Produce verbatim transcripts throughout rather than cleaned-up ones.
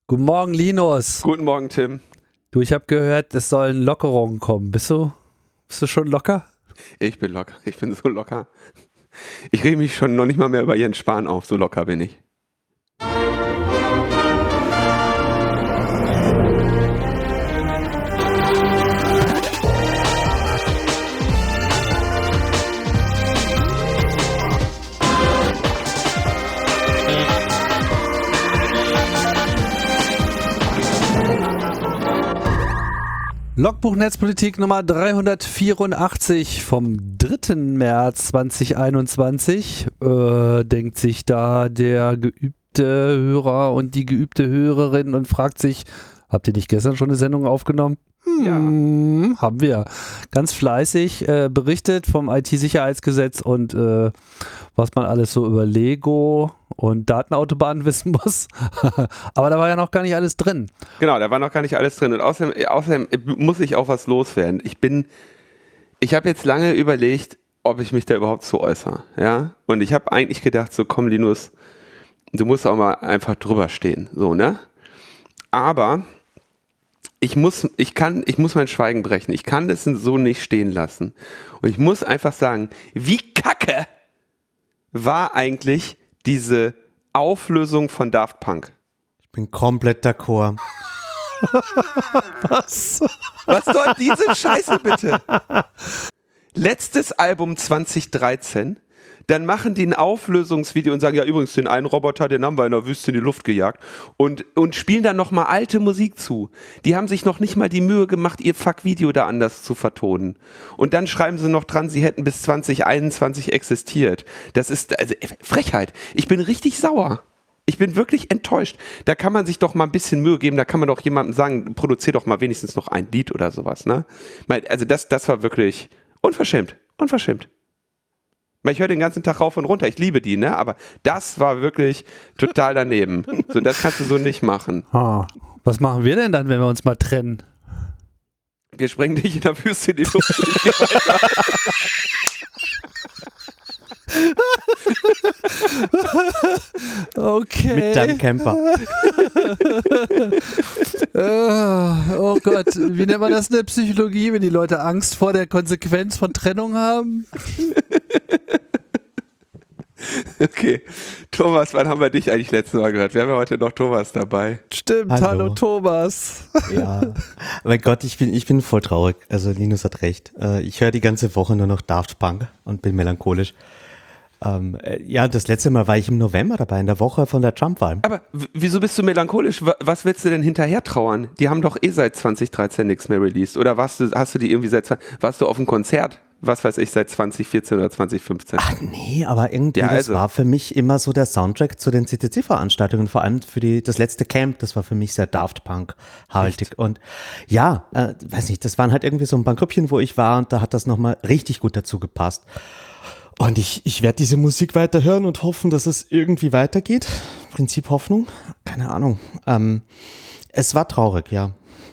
Guten Morgen, Linus. Guten Morgen, Tim. Du, ich habe gehört, es sollen Lockerungen kommen. Bist du, bist du schon locker? Ich bin locker. Ich bin so locker. Ich rege mich schon noch nicht mal mehr über Jens Spahn auf. So locker bin ich. Logbuch Netzpolitik Nummer dreihundertvierundachtzig vom dritten März zweitausendeinundzwanzig. Äh, denkt sich da der geübte Hörer und die geübte Hörerin und fragt sich, habt ihr nicht gestern schon eine Sendung aufgenommen? Hm, ja. Haben wir. Ganz fleißig äh, berichtet vom I T-Sicherheitsgesetz und äh, was man alles so über Lego und Datenautobahnen wissen muss. Aber da war ja noch gar nicht alles drin. Genau, da war noch gar nicht alles drin. Und außerdem, außerdem muss ich auch was loswerden. Ich bin, ich habe jetzt lange überlegt, ob ich mich da überhaupt so äußere. Ja? Und ich habe eigentlich gedacht, so komm Linus, du musst auch mal einfach drüber stehen. So, ne? Aber ich muss, ich kann, ich muss mein Schweigen brechen. Ich kann das so nicht stehen lassen. Und ich muss einfach sagen, wie kacke war eigentlich diese Auflösung von Daft Punk? Ich bin komplett d'accord. Was? Was soll diese Scheiße bitte? Letztes Album zwanzig dreizehn, dann machen die ein Auflösungsvideo und sagen, ja übrigens, den einen Roboter, den haben wir in der Wüste in die Luft gejagt und, und spielen dann nochmal alte Musik zu. Die haben sich noch nicht mal die Mühe gemacht, ihr Fuck-Video da anders zu vertonen. Und dann schreiben sie noch dran, sie hätten bis zwanzig einundzwanzig existiert. Das ist also Frechheit. Ich bin richtig sauer. Ich bin wirklich enttäuscht. Da kann man sich doch mal ein bisschen Mühe geben, da kann man doch jemandem sagen, produzier doch mal wenigstens noch ein Lied oder sowas, ne? Also das, das war wirklich unverschämt. Unverschämt. Ich höre den ganzen Tag rauf und runter. Ich liebe die, ne? Aber das war wirklich total daneben. So, das kannst du so nicht machen. Ah, was machen wir denn dann, wenn wir uns mal trennen? Wir sprengen dich in der Wüste in die Luft. Okay. Mit deinem Camper. äh, oh Gott, wie nennt man das in der Psychologie, wenn die Leute Angst vor der Konsequenz von Trennung haben? Okay. Thomas, wann haben wir dich eigentlich letztes Mal gehört? Wir haben ja heute noch Thomas dabei. Stimmt, hallo, hallo Thomas. Ja, mein Gott, ich bin, ich bin voll traurig. Also Linus hat recht. Ich höre die ganze Woche nur noch Daft Punk und bin melancholisch. Ähm, ja, das letzte Mal war ich im November dabei, in der Woche von der Trump-Wahl. Aber w- wieso bist du melancholisch? Was willst du denn hinterher trauern? Die haben doch eh seit zwanzig dreizehn nichts mehr released. Oder warst du, hast du die irgendwie seit, warst du auf einem Konzert? Was weiß ich, seit zwanzig vierzehn oder zwanzig fünfzehn? Ach nee, aber irgendwie, ja, das also. war für mich immer so der Soundtrack zu den C C C-Veranstaltungen, vor allem für die, das letzte Camp, das war für mich sehr Daft Punk-haltig. Und ja, äh, weiß nicht, das waren halt irgendwie so ein paar Grüppchen, wo ich war und da hat das nochmal richtig gut dazu gepasst. Und ich, ich werde diese Musik weiter hören und hoffen, dass es irgendwie weitergeht. Prinzip Hoffnung, keine Ahnung. Ähm, es war traurig, ja.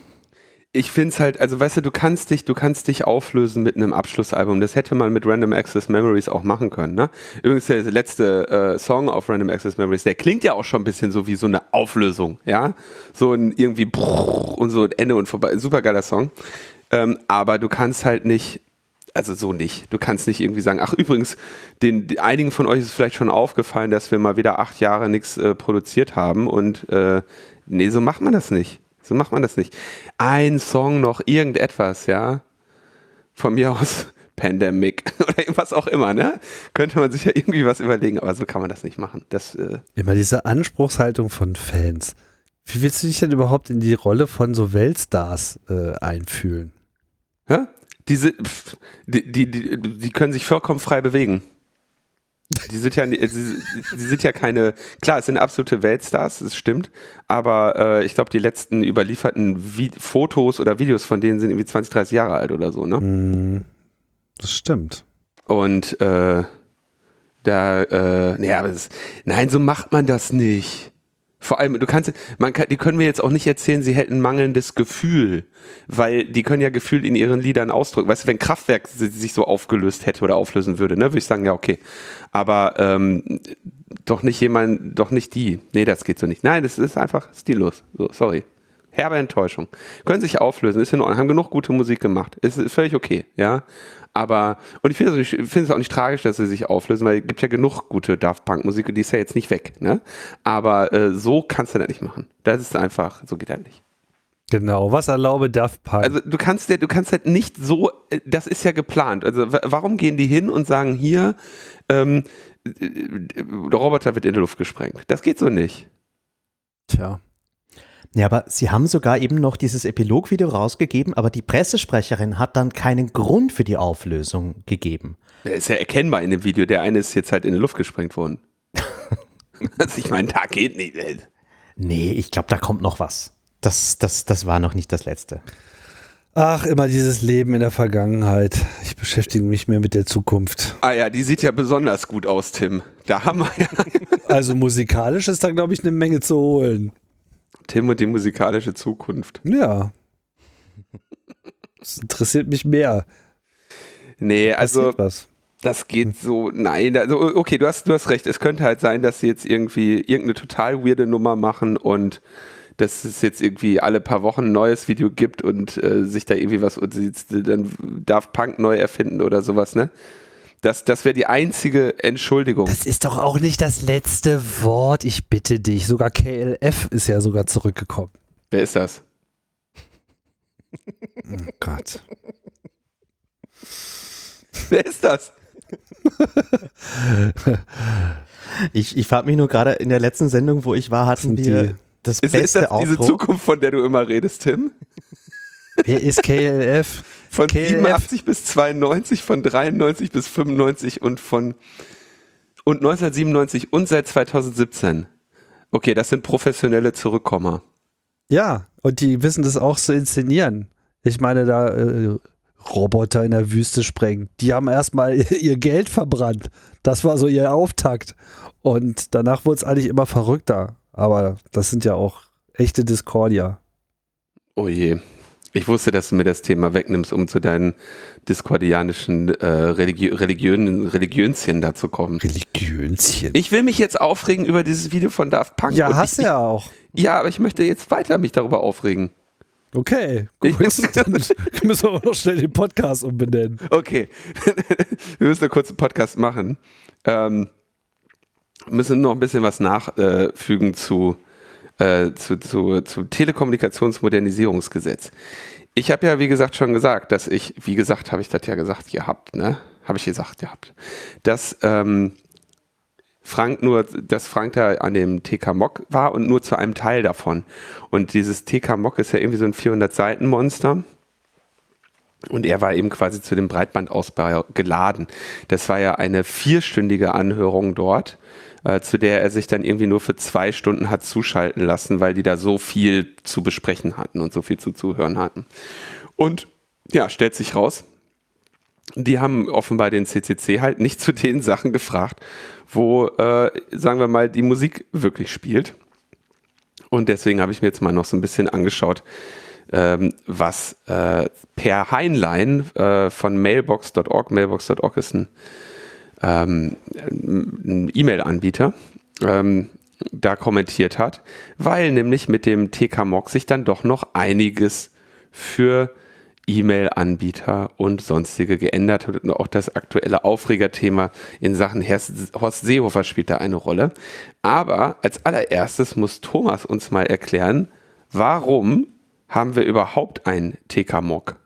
Ich find's halt, also weißt du, du kannst dich, du kannst dich auflösen mit einem Abschlussalbum. Das hätte man mit Random Access Memories auch machen können, ne? Übrigens der letzte äh, Song auf Random Access Memories, der klingt ja auch schon ein bisschen so wie so eine Auflösung, ja? So ein irgendwie und so Ende und vorbei. Super geiler Song. Ähm, aber du kannst halt nicht, also so nicht. Du kannst nicht irgendwie sagen, ach übrigens, den, den einigen von euch ist vielleicht schon aufgefallen, dass wir mal wieder acht Jahre nichts äh, produziert haben und äh, nee, so macht man das nicht. So macht man das nicht. Ein Song noch, irgendetwas, ja. Von mir aus Pandemic oder was auch immer, ne? Könnte man sich ja irgendwie was überlegen, aber so kann man das nicht machen. Das, äh Immer diese Anspruchshaltung von Fans. Wie willst du dich denn überhaupt in die Rolle von so Weltstars äh, einfühlen? Hä? Diese, pff, die, die, die, die können sich vollkommen frei bewegen. Die sind ja, die, die sind ja keine, klar, es sind absolute Weltstars, das stimmt, aber äh, ich glaube, die letzten überlieferten Vi- Fotos oder Videos von denen sind irgendwie zwanzig, dreißig Jahre alt oder so, ne? Mm, das stimmt. Und äh, da, äh, naja, aber das, nein, so macht man das nicht. Vor allem, du kannst, man kann, die können mir jetzt auch nicht erzählen, sie hätten mangelndes Gefühl, weil die können ja Gefühl in ihren Liedern ausdrücken. Weißt du, wenn Kraftwerk sich so aufgelöst hätte oder auflösen würde, ne, würde ich sagen, ja, okay. Aber ähm, doch nicht jemand, doch nicht die. Nee, das geht so nicht. Nein, das ist einfach stillos. So, sorry. Herbe Enttäuschung. Können sich auflösen, ist in Ordnung, haben genug gute Musik gemacht. Ist, ist völlig okay, ja. Aber, und ich finde es find auch nicht tragisch, dass sie sich auflösen, weil es gibt ja genug gute Daft Punk Musik und die ist ja jetzt nicht weg, ne? Aber äh, so kannst du das nicht machen. Das ist einfach, so geht das nicht. Genau, was erlaube Daft Punk? Also du kannst ja, du kannst halt nicht so, das ist ja geplant. Also w- warum gehen die hin und sagen hier, ähm, der Roboter wird in die Luft gesprengt? Das geht so nicht. Tja. Ja, aber sie haben sogar eben noch dieses Epilogvideo rausgegeben, aber die Pressesprecherin hat dann keinen Grund für die Auflösung gegeben. Der ist ja erkennbar in dem Video. Der eine ist jetzt halt in die Luft gesprengt worden. Also ich meine, da geht nicht. Nee, ich glaube, da kommt noch was. Das, das, das war noch nicht das Letzte. Ach, immer dieses Leben in der Vergangenheit. Ich beschäftige mich mehr mit der Zukunft. Ah ja, die sieht ja besonders gut aus, Tim. Da haben wir ja. Also musikalisch ist da, glaube ich, eine Menge zu holen. Tim und die musikalische Zukunft. Ja. Das interessiert mich mehr. Nee, also Passiert was. das geht so, nein, also okay, du hast, du hast recht. Es könnte halt sein, dass sie jetzt irgendwie irgendeine total weirde Nummer machen und dass es jetzt irgendwie alle paar Wochen ein neues Video gibt und äh, sich da irgendwie was und sie jetzt dann Daft Punk neu erfinden oder sowas, ne? Das, das wäre die einzige Entschuldigung. Das ist doch auch nicht das letzte Wort, ich bitte dich. Sogar K L F ist ja sogar zurückgekommen. Wer ist das? Oh Gott. Wer ist das? Ich, ich frage mich nur gerade, in der letzten Sendung, wo ich war, hatten Sind wir die- das Ist, beste ist das diese Outro. Zukunft, von der du immer redest, Tim? Wer ist K L F? Von K L F. siebenundachtzig bis zweiundneunzig, von dreiundneunzig bis fünfundneunzig und von und neunzehnhundertsiebenundneunzig und seit zweitausendsiebzehn. Okay, das sind professionelle Zurückkommer. Ja, und die wissen das auch zu inszenieren. Ich meine, da äh, Roboter in der Wüste sprengen. Die haben erstmal ihr Geld verbrannt. Das war so ihr Auftakt. Und danach wurde es eigentlich immer verrückter. Aber das sind ja auch echte Discordia. Oh je. Ich wusste, dass du mir das Thema wegnimmst, um zu deinen diskordianischen äh, Religi Religion Religionschen da zu kommen. Religiönchen. Ich will mich jetzt aufregen über dieses Video von Daft Punk. Ja, und hast du ich, ja auch. Ja, aber ich möchte jetzt weiter mich darüber aufregen. Okay, Ich- gut. Dann müssen wir auch noch schnell den Podcast umbenennen. Okay, wir müssen einen kurzen Podcast machen. Ähm, müssen noch ein bisschen was nachfügen zu, äh, zu, zu, zu Telekommunikationsmodernisierungsgesetz. Ich habe ja, wie gesagt, schon gesagt, dass ich, wie gesagt, habe ich das ja gesagt gehabt, ne? Habe ich gesagt gehabt, dass ähm, Frank nur, dass Frank da an dem T K M O C war und nur zu einem Teil davon. Und dieses T K M O C ist ja irgendwie so ein vierhundert Seiten Monster. Und er war eben quasi zu dem Breitbandausbau geladen. Das war ja eine vierstündige Anhörung dort, äh, zu der er sich dann irgendwie nur für zwei Stunden hat zuschalten lassen, weil die da so viel zu besprechen hatten und so viel zu zuhören hatten. Und ja, stellt sich raus, die haben offenbar den C C C halt nicht zu den Sachen gefragt, wo, äh, sagen wir mal, die Musik wirklich spielt. Und deswegen habe ich mir jetzt mal noch so ein bisschen angeschaut, ähm, was äh, Per Heinlein äh, von mailbox Punkt org, mailbox Punkt org ist ein, ähm, ein E-Mail-Anbieter, ähm, da kommentiert hat, weil nämlich mit dem T K M O C sich dann doch noch einiges für E-Mail-Anbieter und sonstige geändert hat und auch das aktuelle Aufregerthema in Sachen Horst Seehofer spielt da eine Rolle. Aber als allererstes muss Thomas uns mal erklären, warum haben wir überhaupt ein T K M O C?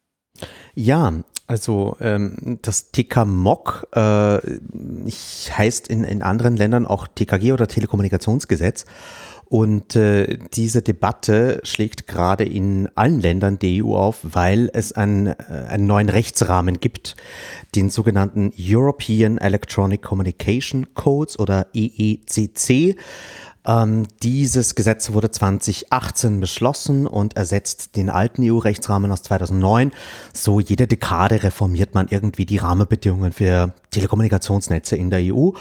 Ja, also ähm, das T K M O C äh, heißt in, in anderen Ländern auch T K G oder Telekommunikationsgesetz. Und äh, diese Debatte schlägt gerade in allen Ländern der E U auf, weil es einen, äh, einen neuen Rechtsrahmen gibt, den sogenannten European Electronic Communication Codes oder E E C C. Ähm, dieses Gesetz wurde zwanzig achtzehn beschlossen und ersetzt den alten E U-Rechtsrahmen aus zweitausendneun. So jede Dekade reformiert man irgendwie die Rahmenbedingungen für Telekommunikationsnetze in der E U.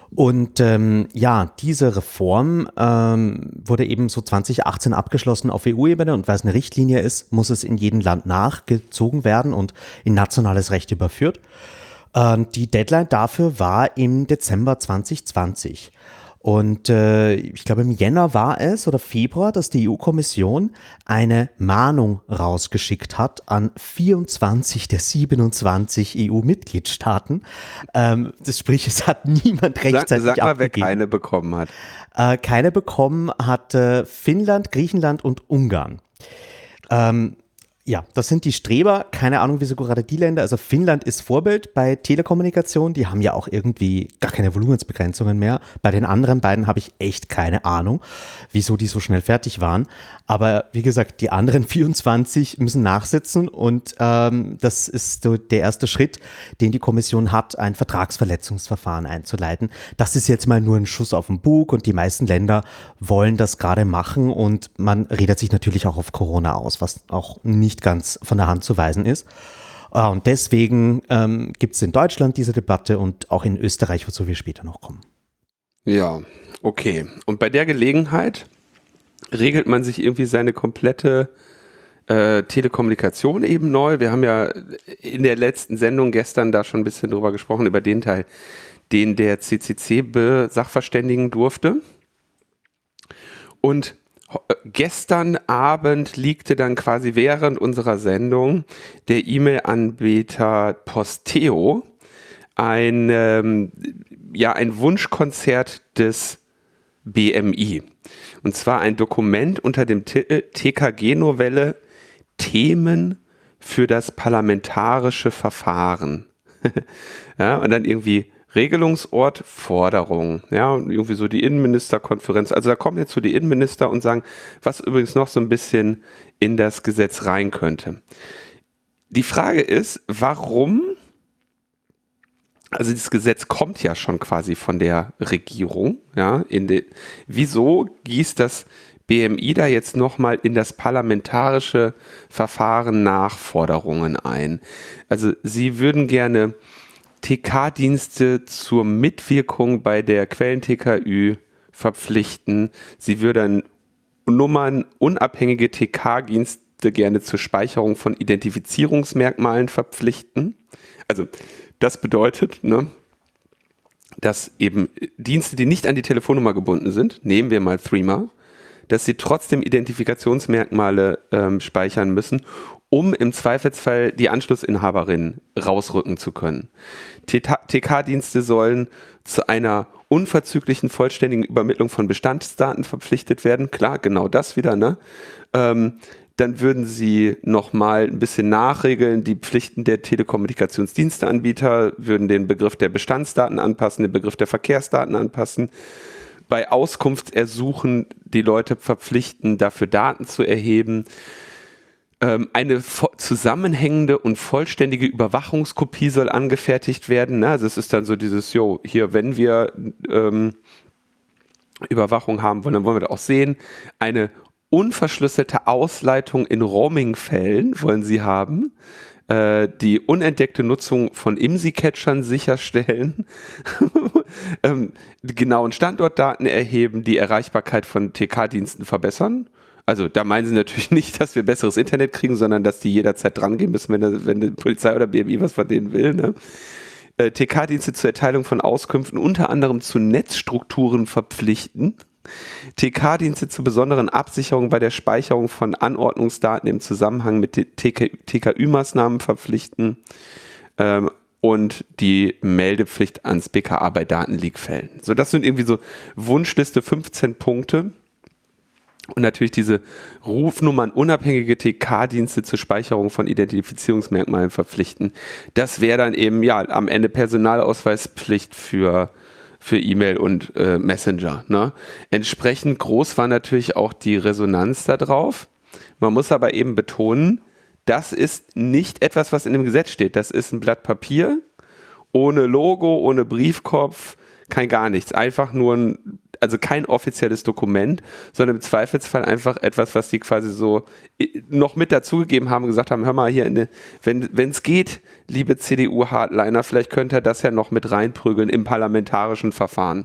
Und ähm, ja, diese Reform ähm, wurde eben so zwanzig achtzehn abgeschlossen auf E U-Ebene und weil es eine Richtlinie ist, muss es in jedem Land nachgezogen werden und in nationales Recht überführt. Ähm, die Deadline dafür war im Dezember zwanzig zwanzig. Und äh, ich glaube, im Jänner war es oder Februar, dass die E U-Kommission eine Mahnung rausgeschickt hat an vierundzwanzig der siebenundzwanzig E U-Mitgliedstaaten. Ähm, das sprich, es hat niemand rechtzeitig Sag, sag mal, abgegeben. wer keine bekommen hat. Äh, keine bekommen hat äh, Finnland, Griechenland und Ungarn. Ähm, Ja, das sind die Streber. Keine Ahnung, wieso gerade die Länder. Also Finnland ist Vorbild bei Telekommunikation. Die haben ja auch irgendwie gar keine Volumensbegrenzungen mehr. Bei den anderen beiden habe ich echt keine Ahnung, wieso die so schnell fertig waren. Aber wie gesagt, die anderen vierundzwanzig müssen nachsitzen und ähm, das ist so der erste Schritt, den die Kommission hat, ein Vertragsverletzungsverfahren einzuleiten. Das ist jetzt mal nur ein Schuss auf den Bug und die meisten Länder wollen das gerade machen und man redet sich natürlich auch auf Corona aus, was auch nicht ganz von der Hand zu weisen ist. Und deswegen ähm, gibt es in Deutschland diese Debatte und auch in Österreich, wozu wir später noch kommen. Ja, okay. Und bei der Gelegenheit regelt man sich irgendwie seine komplette äh, Telekommunikation eben neu. Wir haben ja in der letzten Sendung gestern da schon ein bisschen drüber gesprochen, über den Teil, den der C C C besachverständigen durfte. Und gestern Abend liegte dann quasi während unserer Sendung der E-Mail-Anbieter Posteo ein, ähm, ja, ein Wunschkonzert des B M I. Und zwar ein Dokument unter dem Titel T K G-Novelle Themen für das parlamentarische Verfahren. Ja, und dann irgendwie Regelungsort, Forderung, ja, und irgendwie so die Innenministerkonferenz. Also da kommen jetzt so die Innenminister und sagen, was übrigens noch so ein bisschen in das Gesetz rein könnte. Die Frage ist, warum, also dieses Gesetz kommt ja schon quasi von der Regierung, ja, in de, wieso gießt das B M I da jetzt nochmal in das parlamentarische Verfahren Nachforderungen ein? Also sie würden gerne T K-Dienste zur Mitwirkung bei der Quellen-T K Ü verpflichten. Sie würden Nummern unabhängige T K-Dienste gerne zur Speicherung von Identifizierungsmerkmalen verpflichten. Also das bedeutet, ne, dass eben Dienste, die nicht an die Telefonnummer gebunden sind, nehmen wir mal Threema, dass sie trotzdem Identifikationsmerkmale ähm, speichern müssen, um im Zweifelsfall die Anschlussinhaberin rausrücken zu können. T K-Dienste sollen zu einer unverzüglichen, vollständigen Übermittlung von Bestandsdaten verpflichtet werden. Klar, genau das wieder, ne? Ähm, dann würden sie nochmal ein bisschen nachregeln, die Pflichten der Telekommunikationsdiensteanbieter, würden den Begriff der Bestandsdaten anpassen, den Begriff der Verkehrsdaten anpassen. Bei Auskunftsersuchen die Leute verpflichten, dafür Daten zu erheben. Eine zusammenhängende und vollständige Überwachungskopie soll angefertigt werden. Also es ist dann so dieses, jo, hier, wenn wir ähm, Überwachung haben wollen, dann wollen wir das auch sehen. Eine unverschlüsselte Ausleitung in Roaming-Fällen wollen sie haben. Äh, die unentdeckte Nutzung von I M S I-Catchern sicherstellen. ähm, die genauen Standortdaten erheben, die Erreichbarkeit von T K-Diensten verbessern. Also da meinen sie natürlich nicht, dass wir besseres Internet kriegen, sondern dass die jederzeit dran gehen müssen, wenn, der, wenn die Polizei oder B M I was von denen will. Ne? Äh, T K-Dienste zur Erteilung von Auskünften unter anderem zu Netzstrukturen verpflichten. T K-Dienste zu besonderen Absicherungen bei der Speicherung von Anordnungsdaten im Zusammenhang mit T K Ü-Maßnahmen verpflichten ähm, und die Meldepflicht ans B K A bei Datenleak-Fällen. So, das sind irgendwie so Wunschliste fünfzehn Punkte. Und natürlich diese Rufnummern unabhängige T K-Dienste zur Speicherung von Identifizierungsmerkmalen verpflichten. Das wäre dann eben ja am Ende Personalausweispflicht für, für E-Mail und äh, Messenger. Ne? Entsprechend groß war natürlich auch die Resonanz da drauf. Man muss aber eben betonen, das ist nicht etwas, was in dem Gesetz steht. Das ist ein Blatt Papier, ohne Logo, ohne Briefkopf, kein gar nichts. Einfach nur ein also kein offizielles Dokument, sondern im Zweifelsfall einfach etwas, was die quasi so noch mit dazugegeben haben und gesagt haben, hör mal hier, in de, wenn es geht, liebe C D U-Hardliner, vielleicht könnt ihr das ja noch mit reinprügeln im parlamentarischen Verfahren.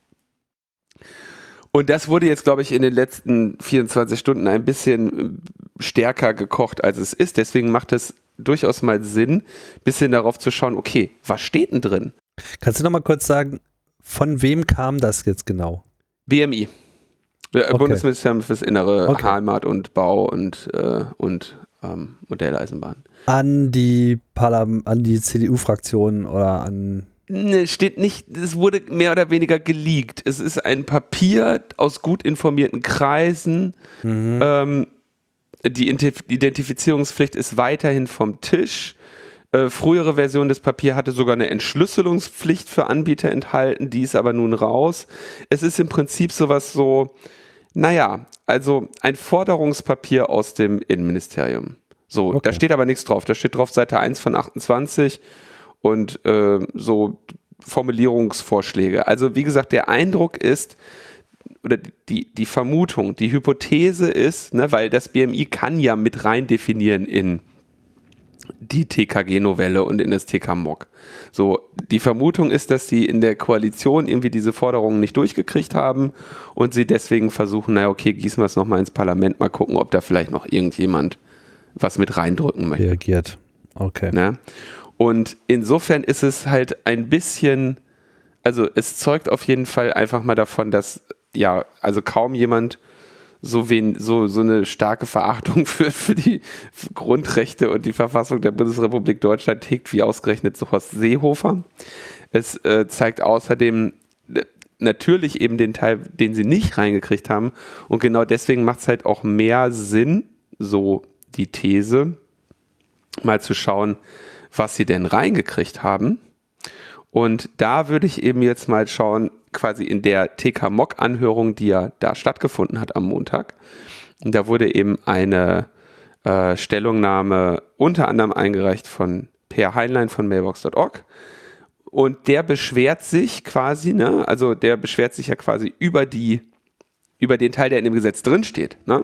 Und das wurde jetzt, glaube ich, in den letzten vierundzwanzig Stunden ein bisschen stärker gekocht, als es ist. Deswegen macht es durchaus mal Sinn, ein bisschen darauf zu schauen, okay, was steht denn drin? Kannst du noch mal kurz sagen, von wem kam das jetzt genau? B M I. Okay. Bundesministerium fürs Innere, okay. Heimat und Bau und, äh, und ähm, Modelleisenbahn. An die Parlam- an die C D U-Fraktion oder an... Ne, steht nicht, es wurde mehr oder weniger geleakt. Es ist ein Papier aus gut informierten Kreisen. Mhm. Ähm, die Identifizierungspflicht ist weiterhin vom Tisch. Äh, frühere Version des Papiers hatte sogar eine Entschlüsselungspflicht für Anbieter enthalten, die ist aber nun raus. Es ist im Prinzip sowas so, naja, also ein Forderungspapier aus dem Innenministerium. So, okay. Da steht aber nichts drauf. Da steht drauf Seite eins von achtundzwanzig und äh, so Formulierungsvorschläge. Also wie gesagt, der Eindruck ist, oder die, die Vermutung, die Hypothese ist, ne, weil das B M I kann ja mit rein definieren in die T K G-Novelle und in das T K M O K. So, die Vermutung ist, dass sie in der Koalition irgendwie diese Forderungen nicht durchgekriegt haben und sie deswegen versuchen, naja, okay, gießen wir es nochmal ins Parlament, mal gucken, ob da vielleicht noch irgendjemand was mit reindrücken möchte. Reagiert. Okay. Ne? Und insofern ist es halt ein bisschen, also es zeugt auf jeden Fall einfach mal davon, dass ja, also kaum jemand so, wen, so, so eine starke Verachtung für, für die Grundrechte und die Verfassung der Bundesrepublik Deutschland hegt, wie ausgerechnet so Horst Seehofer. Es äh, zeigt außerdem natürlich eben den Teil, den sie nicht reingekriegt haben. Und genau deswegen macht es halt auch mehr Sinn, so die These, mal zu schauen, was sie denn reingekriegt haben. Und da würde ich eben jetzt mal schauen, quasi in der T K M O K-Anhörung, die ja da stattgefunden hat am Montag. Und da wurde eben eine äh, Stellungnahme unter anderem eingereicht von Per Heinlein von mailbox punkt org. Und der beschwert sich quasi, ne, also der beschwert sich ja quasi über die, über den Teil, der in dem Gesetz drinsteht, ne?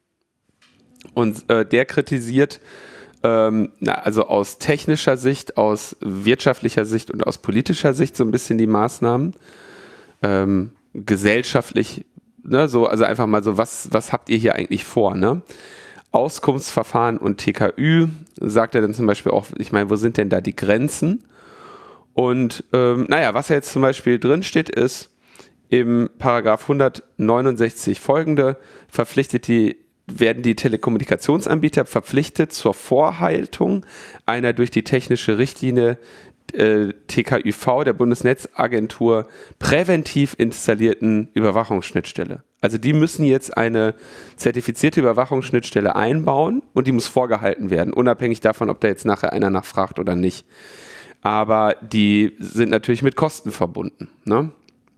Und äh, der kritisiert, ähm, na, also aus technischer Sicht, aus wirtschaftlicher Sicht und aus politischer Sicht so ein bisschen die Maßnahmen. Ähm, gesellschaftlich, ne, so, also einfach mal so, was, was habt ihr hier eigentlich vor, ne? Auskunftsverfahren und T K Ü, sagt er dann zum Beispiel auch, ich meine, wo sind denn da die Grenzen? Und ähm, naja, was jetzt zum Beispiel drin steht, ist im Paragraph hundertneunundsechzig folgende, verpflichtet die, werden die Telekommunikationsanbieter verpflichtet zur Vorhaltung einer durch die technische Richtlinie äh, T K Ü V der Bundesnetzagentur präventiv installierten Überwachungsschnittstelle. Also die müssen jetzt eine zertifizierte Überwachungsschnittstelle einbauen und die muss vorgehalten werden, unabhängig davon, ob da jetzt nachher einer nachfragt oder nicht. Aber die sind natürlich mit Kosten verbunden, ne?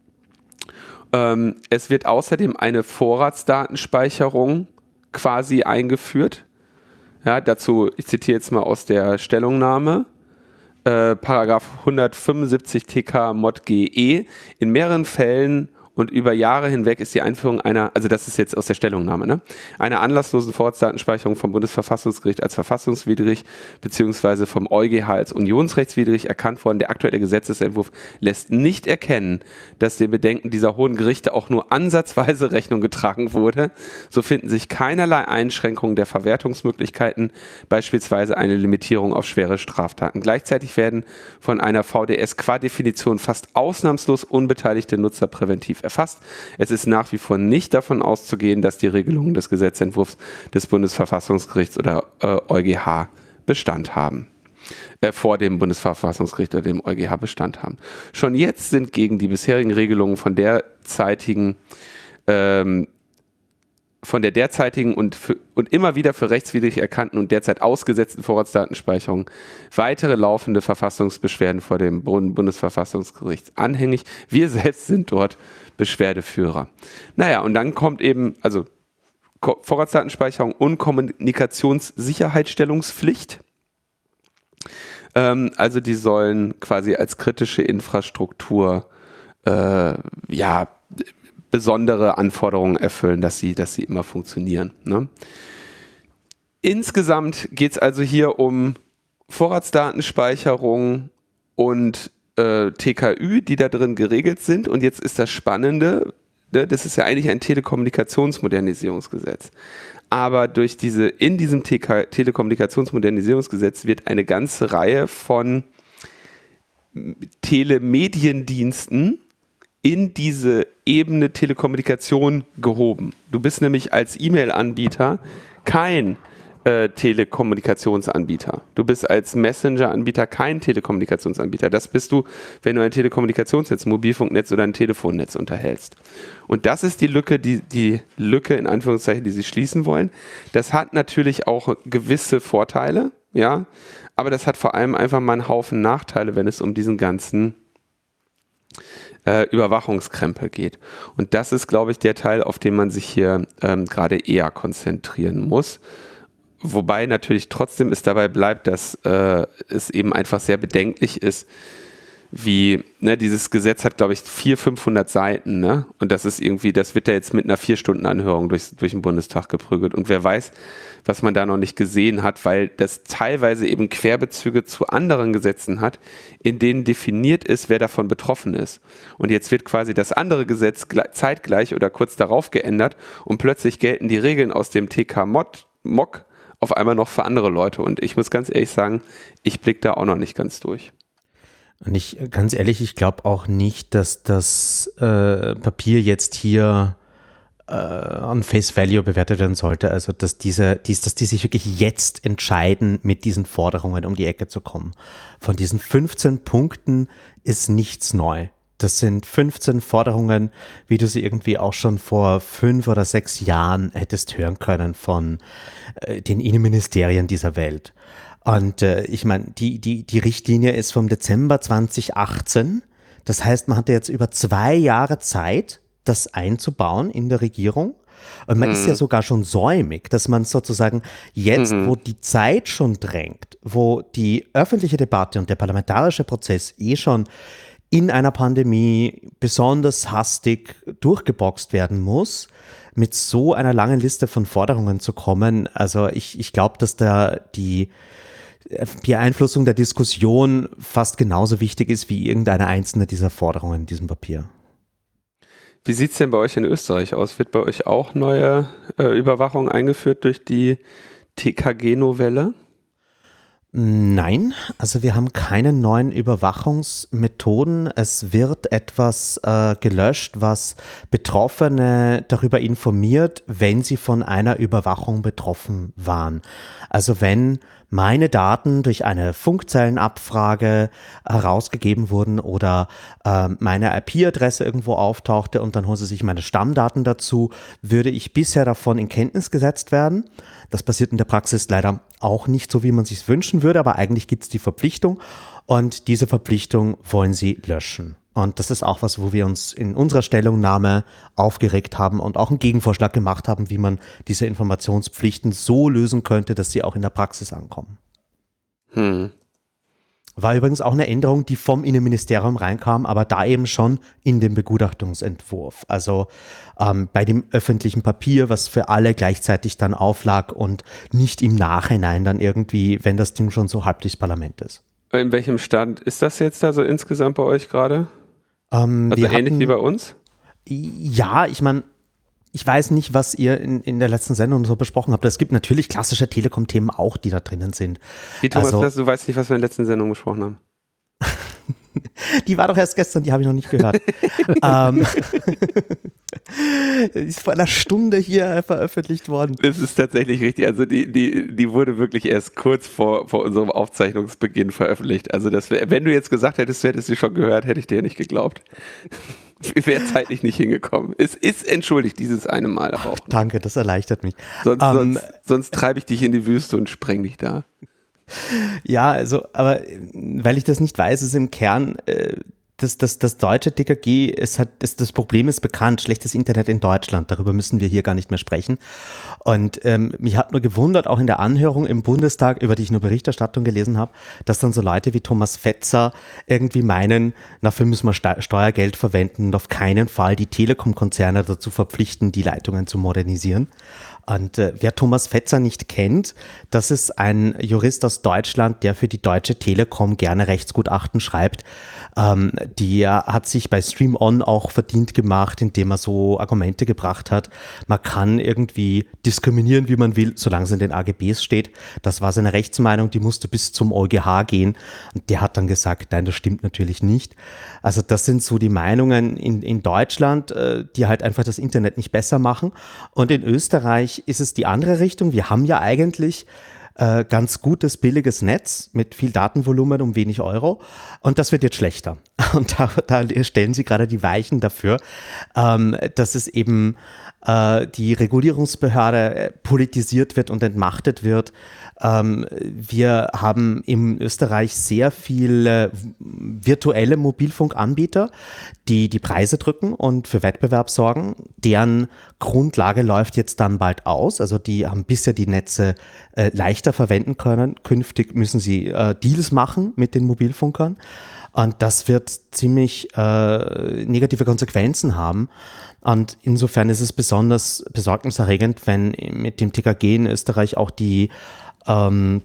Ähm, es wird außerdem eine Vorratsdatenspeicherung quasi eingeführt. Ja, dazu, ich zitiere jetzt mal aus der Stellungnahme, äh, Paragraph hundertfünfundsiebzig T K Mod G E. In mehreren Fällen und über Jahre hinweg ist die Einführung einer, also das ist jetzt aus der Stellungnahme, ne, einer anlasslosen Vorratsdatenspeicherung vom Bundesverfassungsgericht als verfassungswidrig beziehungsweise vom EuGH als unionsrechtswidrig erkannt worden. Der aktuelle Gesetzesentwurf lässt nicht erkennen, dass den Bedenken dieser hohen Gerichte auch nur ansatzweise Rechnung getragen wurde. So finden sich keinerlei Einschränkungen der Verwertungsmöglichkeiten, beispielsweise eine Limitierung auf schwere Straftaten. Gleichzeitig werden von einer V D S qua Definition fast ausnahmslos unbeteiligte Nutzer präventiv erfasst. Es ist nach wie vor nicht davon auszugehen, dass die Regelungen des Gesetzentwurfs des Bundesverfassungsgerichts oder äh, EuGH Bestand haben. Äh, vor dem Bundesverfassungsgericht oder dem EuGH Bestand haben. Schon jetzt sind gegen die bisherigen Regelungen von derzeitigen ähm, von der derzeitigen und, für, und immer wieder für rechtswidrig erkannten und derzeit ausgesetzten Vorratsdatenspeicherung weitere laufende Verfassungsbeschwerden vor dem Bundesverfassungsgericht anhängig. Wir selbst sind dort Beschwerdeführer. Naja, und dann kommt eben, also Vorratsdatenspeicherung und Kommunikationssicherheitsstellungspflicht. Ähm, also die sollen quasi als kritische Infrastruktur äh, ja besondere Anforderungen erfüllen, dass sie, dass sie immer funktionieren. Ne? Insgesamt geht es also hier um Vorratsdatenspeicherung und äh, T K Ü, die da drin geregelt sind. Und jetzt ist das Spannende, ne, das ist ja eigentlich ein Telekommunikationsmodernisierungsgesetz. Aber durch diese, in diesem T K Telekommunikationsmodernisierungsgesetz wird eine ganze Reihe von Telemediendiensten in diese Ebene Telekommunikation gehoben. Du bist nämlich als E-Mail-Anbieter kein äh, Telekommunikationsanbieter. Du bist als Messenger-Anbieter kein Telekommunikationsanbieter. Das bist du, wenn du ein Telekommunikationsnetz, ein Mobilfunknetz oder ein Telefonnetz unterhältst. Und das ist die Lücke, die, die Lücke in Anführungszeichen, die sie schließen wollen. Das hat natürlich auch gewisse Vorteile, ja, aber das hat vor allem einfach mal einen Haufen Nachteile, wenn es um diesen ganzen äh, Überwachungskrempel geht. Und das ist, glaube ich, der Teil, auf den man sich hier ähm, gerade eher konzentrieren muss. Wobei natürlich trotzdem es dabei bleibt, dass äh, es eben einfach sehr bedenklich ist, wie, ne, dieses Gesetz hat, glaube ich, vierhundert, fünfhundert Seiten, ne? Und das ist irgendwie, das wird ja jetzt mit einer Vier-Stunden-Anhörung durch, durch den Bundestag geprügelt. Und wer weiß, was man da noch nicht gesehen hat, weil das teilweise eben Querbezüge zu anderen Gesetzen hat, in denen definiert ist, wer davon betroffen ist. Und jetzt wird quasi das andere Gesetz zeitgleich oder kurz darauf geändert und plötzlich gelten die Regeln aus dem T K-Mod, M O C auf einmal noch für andere Leute. Und ich muss ganz ehrlich sagen, ich blicke da auch noch nicht ganz durch. Und ich, ganz ehrlich, ich glaube auch nicht, dass das äh, Papier jetzt hier äh, an Face Value bewertet werden sollte. Also, dass diese, dies, dass die sich wirklich jetzt entscheiden, mit diesen Forderungen um die Ecke zu kommen. Von diesen fünfzehn Punkten ist nichts neu. Das sind fünfzehn Forderungen, wie du sie irgendwie auch schon vor fünf oder sechs Jahren hättest hören können von äh, den Innenministerien dieser Welt. Und äh, ich meine, die, die, die Richtlinie ist vom Dezember zwanzig achtzehn. Das heißt, man hatte jetzt über zwei Jahre Zeit, das einzubauen in der Regierung. Und man mhm. ist ja sogar schon säumig, dass man sozusagen jetzt, mhm. wo die Zeit schon drängt, wo die öffentliche Debatte und der parlamentarische Prozess eh schon in einer Pandemie besonders hastig durchgeboxt werden muss, mit so einer langen Liste von Forderungen zu kommen. Also ich, ich glaube, dass da die Beeinflussung der Diskussion fast genauso wichtig ist wie irgendeine einzelne dieser Forderungen in diesem Papier. Wie sieht es denn bei euch in Österreich aus? Wird bei euch auch neue äh, Überwachung eingeführt durch die T K G-Novelle? Nein, also wir haben keine neuen Überwachungsmethoden. Es wird etwas äh, gelöscht, was Betroffene darüber informiert, wenn sie von einer Überwachung betroffen waren. Also wenn meine Daten durch eine Funkzellenabfrage herausgegeben wurden oder äh, meine I P-Adresse irgendwo auftauchte und dann holen sie sich meine Stammdaten dazu, würde ich bisher davon in Kenntnis gesetzt werden. Das passiert in der Praxis leider auch nicht so, wie man sich wünschen würde, aber eigentlich gibt es die Verpflichtung und diese Verpflichtung wollen sie löschen. Und das ist auch was, wo wir uns in unserer Stellungnahme aufgeregt haben und auch einen Gegenvorschlag gemacht haben, wie man diese Informationspflichten so lösen könnte, dass sie auch in der Praxis ankommen. Hm. War übrigens auch eine Änderung, die vom Innenministerium reinkam, aber da eben schon in dem Begutachtungsentwurf. Also ähm, bei dem öffentlichen Papier, was für alle gleichzeitig dann auflag und nicht im Nachhinein dann irgendwie, wenn das Ding schon so halb durchs Parlament ist. In welchem Stand ist das jetzt da so insgesamt bei euch gerade? Ähm, also ähnlich hatten, wie bei uns? Ja, ich meine, ich weiß nicht, was ihr in, in der letzten Sendung so besprochen habt. Es gibt natürlich klassische Telekom-Themen auch, die da drinnen sind. Wie, Thomas, also, du weißt nicht, was wir in der letzten Sendung besprochen haben. Die war doch erst gestern, die habe ich noch nicht gehört. ähm, ist vor einer Stunde hier veröffentlicht worden. Das ist tatsächlich richtig. Also die, die, die wurde wirklich erst kurz vor, vor unserem Aufzeichnungsbeginn veröffentlicht. Also das wär, wenn du jetzt gesagt hättest, du hättest sie schon gehört, hätte ich dir nicht geglaubt. Wäre zeitlich nicht hingekommen. Es ist entschuldigt dieses eine Mal. Aber auch Ach, danke, das erleichtert mich. Sonst, um, sonst, sonst treibe ich dich in die Wüste und spreng dich da. Ja, also, aber weil ich das nicht weiß, ist im Kern äh, das, das, das deutsche T K G ist halt, ist, das Problem ist bekannt, schlechtes Internet in Deutschland, darüber müssen wir hier gar nicht mehr sprechen. Und ähm, mich hat nur gewundert, auch in der Anhörung im Bundestag, über die ich nur Berichterstattung gelesen habe, dass dann so Leute wie Thomas Fetzer irgendwie meinen, dafür müssen wir Ste- Steuergeld verwenden und auf keinen Fall die Telekom-Konzerne dazu verpflichten, die Leitungen zu modernisieren. Und äh, wer Thomas Fetzer nicht kennt, das ist ein Jurist aus Deutschland, der für die Deutsche Telekom gerne Rechtsgutachten schreibt. Ähm, der hat sich bei Stream On auch verdient gemacht, indem er so Argumente gebracht hat. Man kann irgendwie diskriminieren, wie man will, solange es in den A G Bs steht. Das war seine Rechtsmeinung, die musste bis zum EuGH gehen. Und der hat dann gesagt, nein, das stimmt natürlich nicht. Also das sind so die Meinungen in, in Deutschland, äh, die halt einfach das Internet nicht besser machen. Und in Österreich ist es die andere Richtung. Wir haben ja eigentlich äh, ganz gutes, billiges Netz mit viel Datenvolumen um wenig Euro. Und das wird jetzt schlechter. Und da, da stellen sie gerade die Weichen dafür, ähm, dass es eben äh, die Regulierungsbehörde politisiert wird und entmachtet wird. Ähm, wir haben in Österreich sehr viele virtuelle Mobilfunkanbieter, die die Preise drücken und für Wettbewerb sorgen. Deren Grundlage läuft jetzt dann bald aus. Also die haben bisher die Netze äh, leichter verwenden können. Künftig müssen sie äh, Deals machen mit den Mobilfunkern. Und das wird ziemlich äh, negative Konsequenzen haben. Und insofern ist es besonders besorgniserregend, wenn mit dem T K G in Österreich auch die ähm,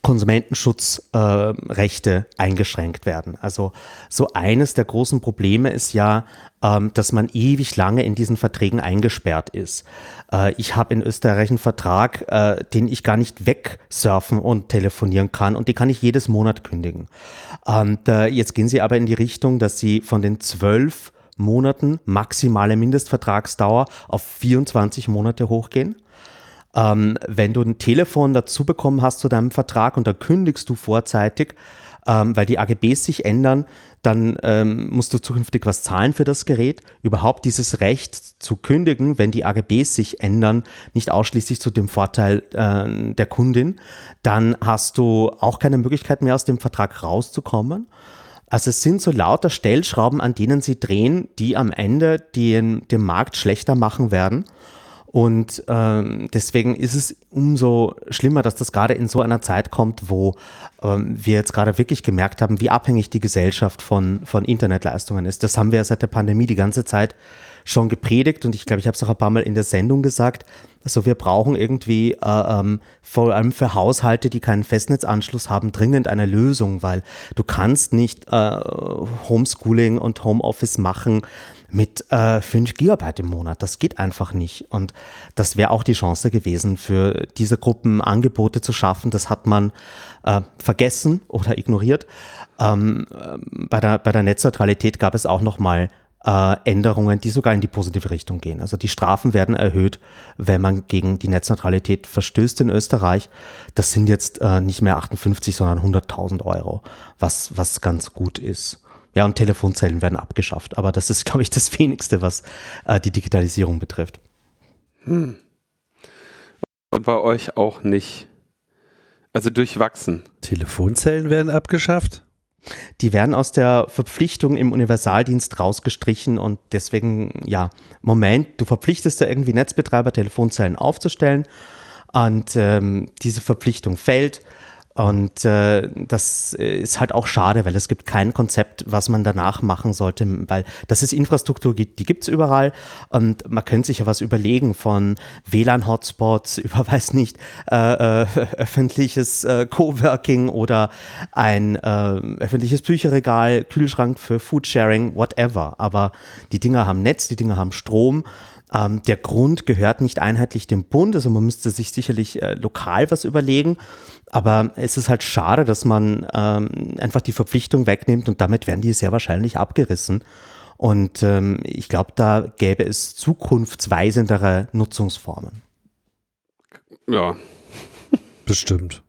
Konsumentenschutzrechte äh, eingeschränkt werden. Also so eines der großen Probleme ist ja, ähm, dass man ewig lange in diesen Verträgen eingesperrt ist. Äh, ich habe in Österreich einen Vertrag, äh, den ich gar nicht wegsurfen und telefonieren kann und den kann ich jedes Monat kündigen. Und äh, jetzt gehen sie aber in die Richtung, dass sie von den zwölf Monaten maximale Mindestvertragsdauer auf vierundzwanzig Monate hochgehen. Ähm, wenn du ein Telefon dazu bekommen hast zu deinem Vertrag und dann kündigst du vorzeitig, ähm, weil die A G Bs sich ändern, dann ähm, musst du zukünftig was zahlen für das Gerät. Überhaupt dieses Recht zu kündigen, wenn die A G Bs sich ändern, nicht ausschließlich zu dem Vorteil äh, der Kundin, dann hast du auch keine Möglichkeit mehr, aus dem Vertrag rauszukommen. Also es sind so lauter Stellschrauben, an denen sie drehen, die am Ende den, den Markt schlechter machen werden. Und ähm, deswegen ist es umso schlimmer, dass das gerade in so einer Zeit kommt, wo ähm, wir jetzt gerade wirklich gemerkt haben, wie abhängig die Gesellschaft von, von Internetleistungen ist. Das haben wir seit der Pandemie die ganze Zeit schon gepredigt und ich glaube, ich habe es auch ein paar Mal in der Sendung gesagt. Also wir brauchen irgendwie äh, ähm, vor allem für Haushalte, die keinen Festnetzanschluss haben, dringend eine Lösung, weil du kannst nicht äh, Homeschooling und Homeoffice machen mit äh, fünf Gigabyte im Monat. Das geht einfach nicht. Und das wäre auch die Chance gewesen, für diese Gruppen Angebote zu schaffen. Das hat man äh, vergessen oder ignoriert. Ähm, äh, bei der, bei der Netzneutralität gab es auch noch mal äh, Änderungen, die sogar in die positive Richtung gehen. Also die Strafen werden erhöht, wenn man gegen die Netzneutralität verstößt in Österreich. Das sind jetzt äh, nicht mehr achtundfünfzig, sondern hunderttausend Euro, was, was ganz gut ist. Ja, und Telefonzellen werden abgeschafft. Aber das ist, glaube ich, das Wenigste, was äh, die Digitalisierung betrifft. Hm. Und bei euch auch nicht. Also durchwachsen. Telefonzellen werden abgeschafft? Die werden aus der Verpflichtung im Universaldienst rausgestrichen und deswegen, ja, Moment, du verpflichtest da irgendwie Netzbetreiber, Telefonzellen aufzustellen und ähm, diese Verpflichtung fällt. Und äh, das ist halt auch schade, weil es gibt kein Konzept, was man danach machen sollte, weil das ist Infrastruktur, die gibt's überall und man könnte sich ja was überlegen von W L A N-Hotspots über, weiß nicht, äh, äh, öffentliches äh, Coworking oder ein äh, öffentliches Bücherregal, Kühlschrank für Foodsharing, whatever. Aber die Dinger haben Netz, die Dinger haben Strom. Ähm, der Grund gehört nicht einheitlich dem Bund, also man müsste sich sicherlich äh, lokal was überlegen, aber es ist halt schade, dass man ähm, einfach die Verpflichtung wegnimmt und damit werden die sehr wahrscheinlich abgerissen. Und ähm, ich glaube, da gäbe es zukunftsweisendere Nutzungsformen. Ja. Bestimmt.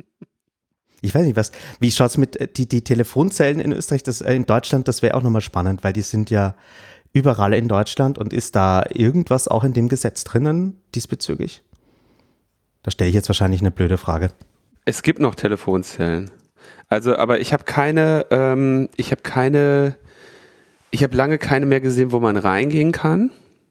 Ich weiß nicht, was, wie schaut es mit die, die Telefonzellen in Österreich, das, äh, in Deutschland, das wäre auch nochmal spannend, weil die sind ja überall in Deutschland und ist da irgendwas auch in dem Gesetz drinnen diesbezüglich? Da stelle ich jetzt wahrscheinlich eine blöde Frage. Es gibt noch Telefonzellen. Also, aber ich habe keine, ähm, ich habe keine Ich habe lange keine mehr gesehen, wo man reingehen kann.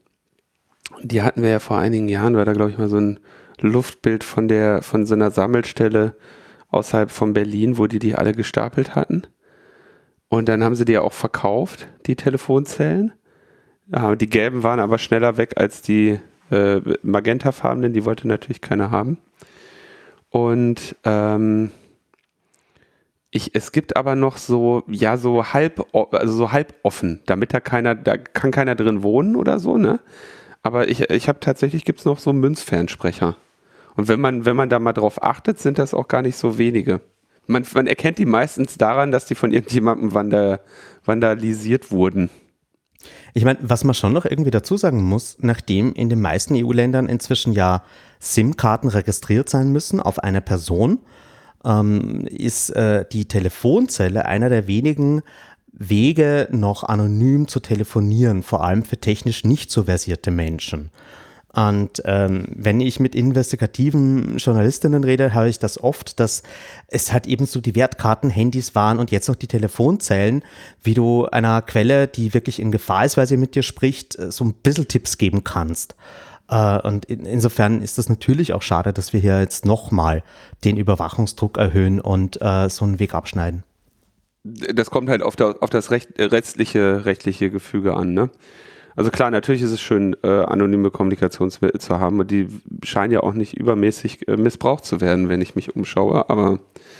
Die hatten wir ja vor einigen Jahren, war da glaube ich mal so ein Luftbild von der von so einer Sammelstelle außerhalb von Berlin, wo die die alle gestapelt hatten. Und dann haben sie die ja auch verkauft, die Telefonzellen. Ja, die gelben waren aber schneller weg als die äh, magentafarbenen, die wollte natürlich keiner haben. Und ähm, ich, es gibt aber noch so, ja, so halb, also so halb offen, damit da keiner, da kann keiner drin wohnen oder so, ne? Aber ich, ich habe tatsächlich, gibt es noch so Münzfernsprecher. Und wenn man, wenn man da mal drauf achtet, sind das auch gar nicht so wenige. Man, man erkennt die meistens daran, dass die von irgendjemandem vandal, vandalisiert wurden. Ich meine, was man schon noch irgendwie dazu sagen muss, nachdem in den meisten E U-Ländern inzwischen ja SIM-Karten registriert sein müssen auf eine Person, ähm, ist äh, die Telefonzelle einer der wenigen Wege, noch anonym zu telefonieren, vor allem für technisch nicht so versierte Menschen. Und ähm, wenn ich mit investigativen Journalistinnen rede, habe ich das oft, dass es halt eben so die Wertkarten-Handys waren und jetzt noch die Telefonzellen, wie du einer Quelle, die wirklich in Gefahr ist, weil sie mit dir spricht, so ein bisschen Tipps geben kannst. Äh, und in, insofern ist das natürlich auch schade, dass wir hier jetzt nochmal den Überwachungsdruck erhöhen und äh, so einen Weg abschneiden. Das kommt halt auf, der, auf das recht, restliche, rechtliche Gefüge an, ne? Also klar, natürlich ist es schön, äh, anonyme Kommunikationsmittel zu haben und die scheinen ja auch nicht übermäßig äh, missbraucht zu werden, wenn ich mich umschaue, aber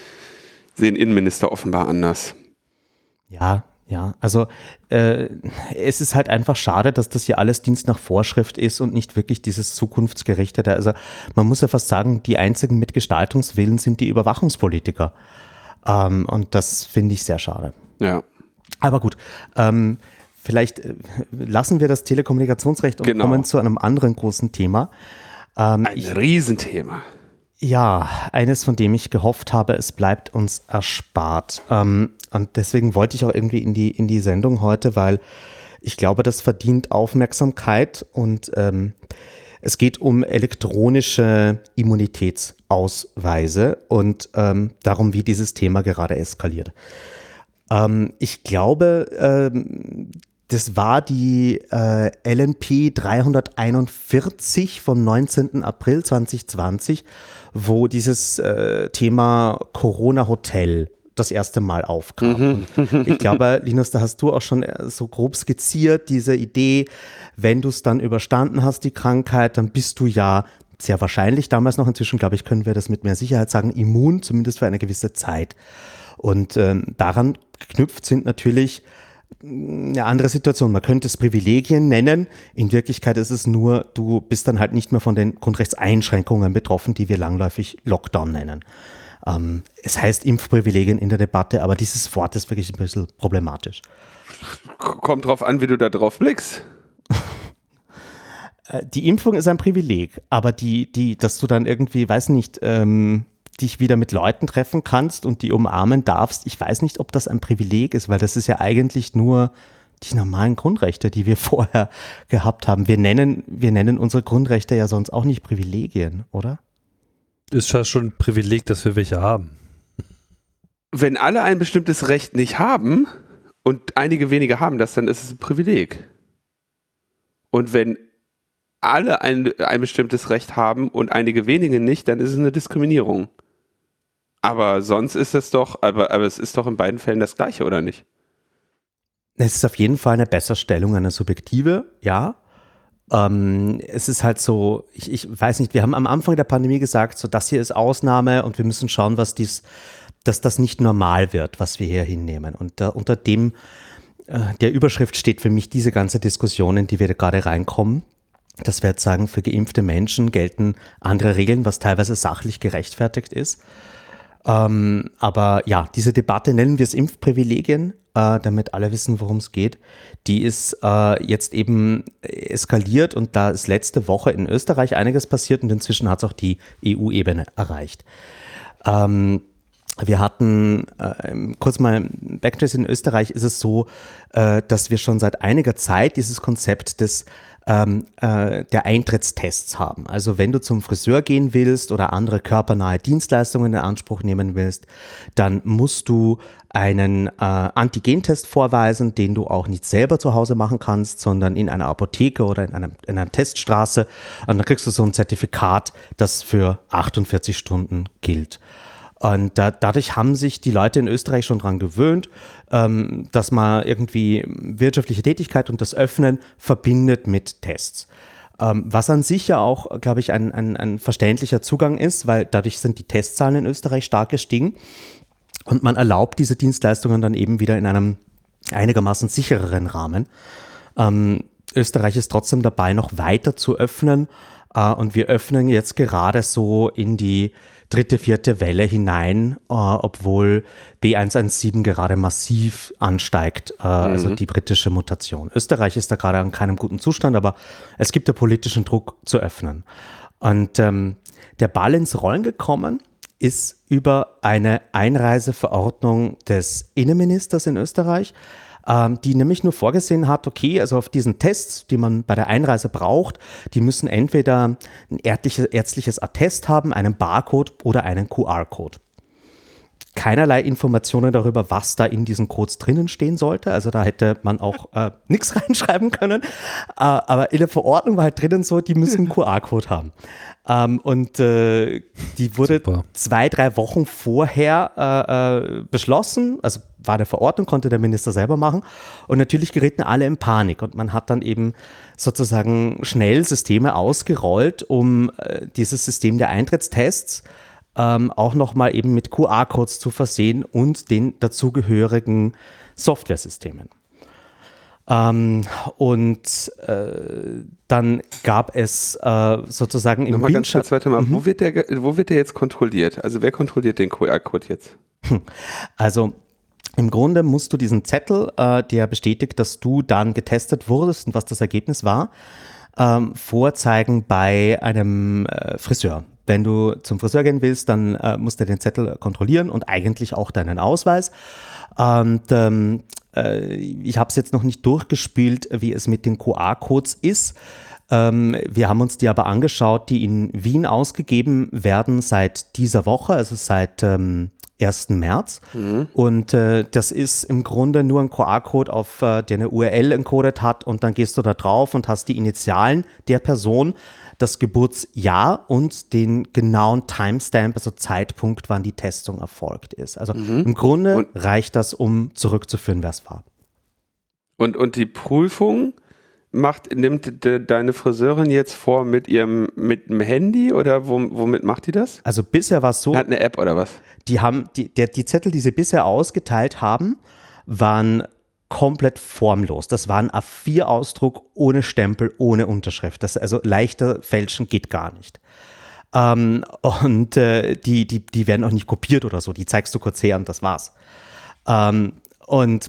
sehen Innenminister offenbar anders. Ja, ja, also äh, es ist halt einfach schade, dass das hier alles Dienst nach Vorschrift ist und nicht wirklich dieses zukunftsgerichtete. Also man muss ja fast sagen, die einzigen mit Gestaltungswillen sind die Überwachungspolitiker. Ähm, und das finde ich sehr schade. Ja. Aber gut, ähm, vielleicht lassen wir das Telekommunikationsrecht und genau. kommen zu einem anderen großen Thema. Ähm, Ein ich, Riesenthema. Ja, eines, von dem ich gehofft habe, es bleibt uns erspart. Ähm, und deswegen wollte ich auch irgendwie in die, in die Sendung heute, weil ich glaube, das verdient Aufmerksamkeit und ähm, es geht um elektronische Immunitätsausweise und ähm, darum, wie dieses Thema gerade eskaliert. Ähm, ich glaube, ähm, das war die äh, L N P dreihunderteinundvierzig vom neunzehnten April zweitausendzwanzig, wo dieses äh, Thema Corona-Hotel das erste Mal aufkam. Und ich glaube, Linus, da hast du auch schon so grob skizziert, diese Idee, wenn du es dann überstanden hast, die Krankheit, dann bist du ja sehr wahrscheinlich, damals noch, inzwischen glaube ich, können wir das mit mehr Sicherheit sagen, immun, zumindest für eine gewisse Zeit. Und ähm, daran geknüpft sind natürlich eine andere Situation. Man könnte es Privilegien nennen. In Wirklichkeit ist es nur, du bist dann halt nicht mehr von den Grundrechtseinschränkungen betroffen, die wir langläufig Lockdown nennen. Ähm, es heißt Impfprivilegien in der Debatte, aber dieses Wort ist wirklich ein bisschen problematisch. Kommt drauf an, wie du da drauf blickst. Die Impfung ist ein Privileg, aber die, die, dass du dann irgendwie, weiß nicht, ähm, dich wieder mit Leuten treffen kannst und die umarmen darfst, ich weiß nicht, ob das ein Privileg ist, weil das ist ja eigentlich nur die normalen Grundrechte, die wir vorher gehabt haben. Wir nennen, wir nennen unsere Grundrechte ja sonst auch nicht Privilegien, oder? Ist ja schon ein Privileg, dass wir welche haben. Wenn alle ein bestimmtes Recht nicht haben und einige wenige haben das, dann ist es ein Privileg. Und wenn alle ein, ein bestimmtes Recht haben und einige wenige nicht, dann ist es eine Diskriminierung. Aber sonst ist es doch, aber, aber es ist doch in beiden Fällen das Gleiche, oder nicht? Es ist auf jeden Fall eine Besserstellung, eine subjektive, ja. Ähm, es ist halt so, ich, ich weiß nicht, wir haben am Anfang der Pandemie gesagt, so das hier ist Ausnahme und wir müssen schauen, was dies, dass das nicht normal wird, was wir hier hinnehmen. Und da, unter dem, äh, der Überschrift steht für mich diese ganze Diskussion, in die wir da gerade reinkommen. Dass wir jetzt sagen, für geimpfte Menschen gelten andere Regeln, was teilweise sachlich gerechtfertigt ist. Ähm, aber ja, diese Debatte, nennen wir es Impfprivilegien, äh, damit alle wissen, worum es geht, die ist äh, jetzt eben eskaliert und da ist letzte Woche in Österreich einiges passiert und inzwischen hat es auch die E U-Ebene erreicht. Ähm, Wir hatten, äh, kurz mal Backtrace, in Österreich ist es so, äh, dass wir schon seit einiger Zeit dieses Konzept des ähm, äh, der Eintrittstests haben. Also wenn du zum Friseur gehen willst oder andere körpernahe Dienstleistungen in Anspruch nehmen willst, dann musst du einen äh, Antigentest vorweisen, den du auch nicht selber zu Hause machen kannst, sondern in einer Apotheke oder in, einem, in einer Teststraße. Und dann kriegst du so ein Zertifikat, das für achtundvierzig Stunden gilt. Und da, dadurch haben sich die Leute in Österreich schon dran gewöhnt, ähm, dass man irgendwie wirtschaftliche Tätigkeit und das Öffnen verbindet mit Tests. Ähm, was an sich ja auch, glaube ich, ein, ein, ein verständlicher Zugang ist, weil dadurch sind die Testzahlen in Österreich stark gestiegen. Und man erlaubt diese Dienstleistungen dann eben wieder in einem einigermaßen sichereren Rahmen. Ähm, Österreich ist trotzdem dabei, noch weiter zu öffnen. Äh, und wir öffnen jetzt gerade so in die dritte, vierte Welle hinein, äh, obwohl B eins eins sieben gerade massiv ansteigt, äh, mhm. also die britische Mutation. Österreich ist da gerade an keinem guten Zustand, aber es gibt den politischen Druck zu öffnen. Und ähm, der Ball ins Rollen gekommen ist über eine Einreiseverordnung des Innenministers in Österreich, ähm, die nämlich nur vorgesehen hat, okay, also auf diesen Tests, die man bei der Einreise braucht, die müssen entweder ein ärztliches, ärztliches Attest haben, einen Barcode oder einen Q R-Code. Keinerlei Informationen darüber, was da in diesen Codes drinnen stehen sollte. Also da hätte man auch äh, nichts reinschreiben können. Äh, aber in der Verordnung war halt drinnen so, die müssen einen Q R-Code haben. Ähm, und äh, die wurde Super. zwei, drei Wochen vorher äh, äh, beschlossen. Also war eine Verordnung, konnte der Minister selber machen. Und natürlich gerieten alle in Panik. Und man hat dann eben sozusagen schnell Systeme ausgerollt, um äh, dieses System der Eintrittstests Ähm, auch nochmal eben mit Q R-Codes zu versehen und den dazugehörigen Softwaresystemen. Ähm, und äh, dann gab es äh, sozusagen im Nochmal ganz Windschatten... kurz, warte mal, mhm. wo wird der, wo wird der jetzt kontrolliert? Also wer kontrolliert den Q R-Code jetzt? Also im Grunde musst du diesen Zettel, äh, der bestätigt, dass du dann getestet wurdest und was das Ergebnis war, ähm, vorzeigen bei einem äh, Friseur. Wenn du zum Friseur gehen willst, dann äh, musst du den Zettel kontrollieren und eigentlich auch deinen Ausweis. Und ähm, äh, ich habe es jetzt noch nicht durchgespielt, wie es mit den Q R-Codes ist. Ähm, wir haben uns die aber angeschaut, die in Wien ausgegeben werden seit dieser Woche, also seit ähm, ersten März. Mhm. Und äh, das ist im Grunde nur ein Q R-Code, auf äh, der eine U R L encoded hat und dann gehst du da drauf und hast die Initialen der Person, das Geburtsjahr und den genauen Timestamp, also Zeitpunkt, wann die Testung erfolgt ist. Also mhm. im Grunde und, reicht das, um zurückzuführen, wer es war. Und, und die Prüfung macht, nimmt de, deine Friseurin jetzt vor mit ihrem mit dem Handy oder wo, womit macht die das? Also bisher war es so. Hat eine App oder was? Die haben, die, der, die Zettel, die sie bisher ausgeteilt haben, waren komplett formlos. Das war ein A vier Ausdruck ohne Stempel, ohne Unterschrift. Das, also leichter fälschen geht gar nicht. Ähm, und äh, die, die, die werden auch nicht kopiert oder so. Die zeigst du kurz her und das war's. Ähm, und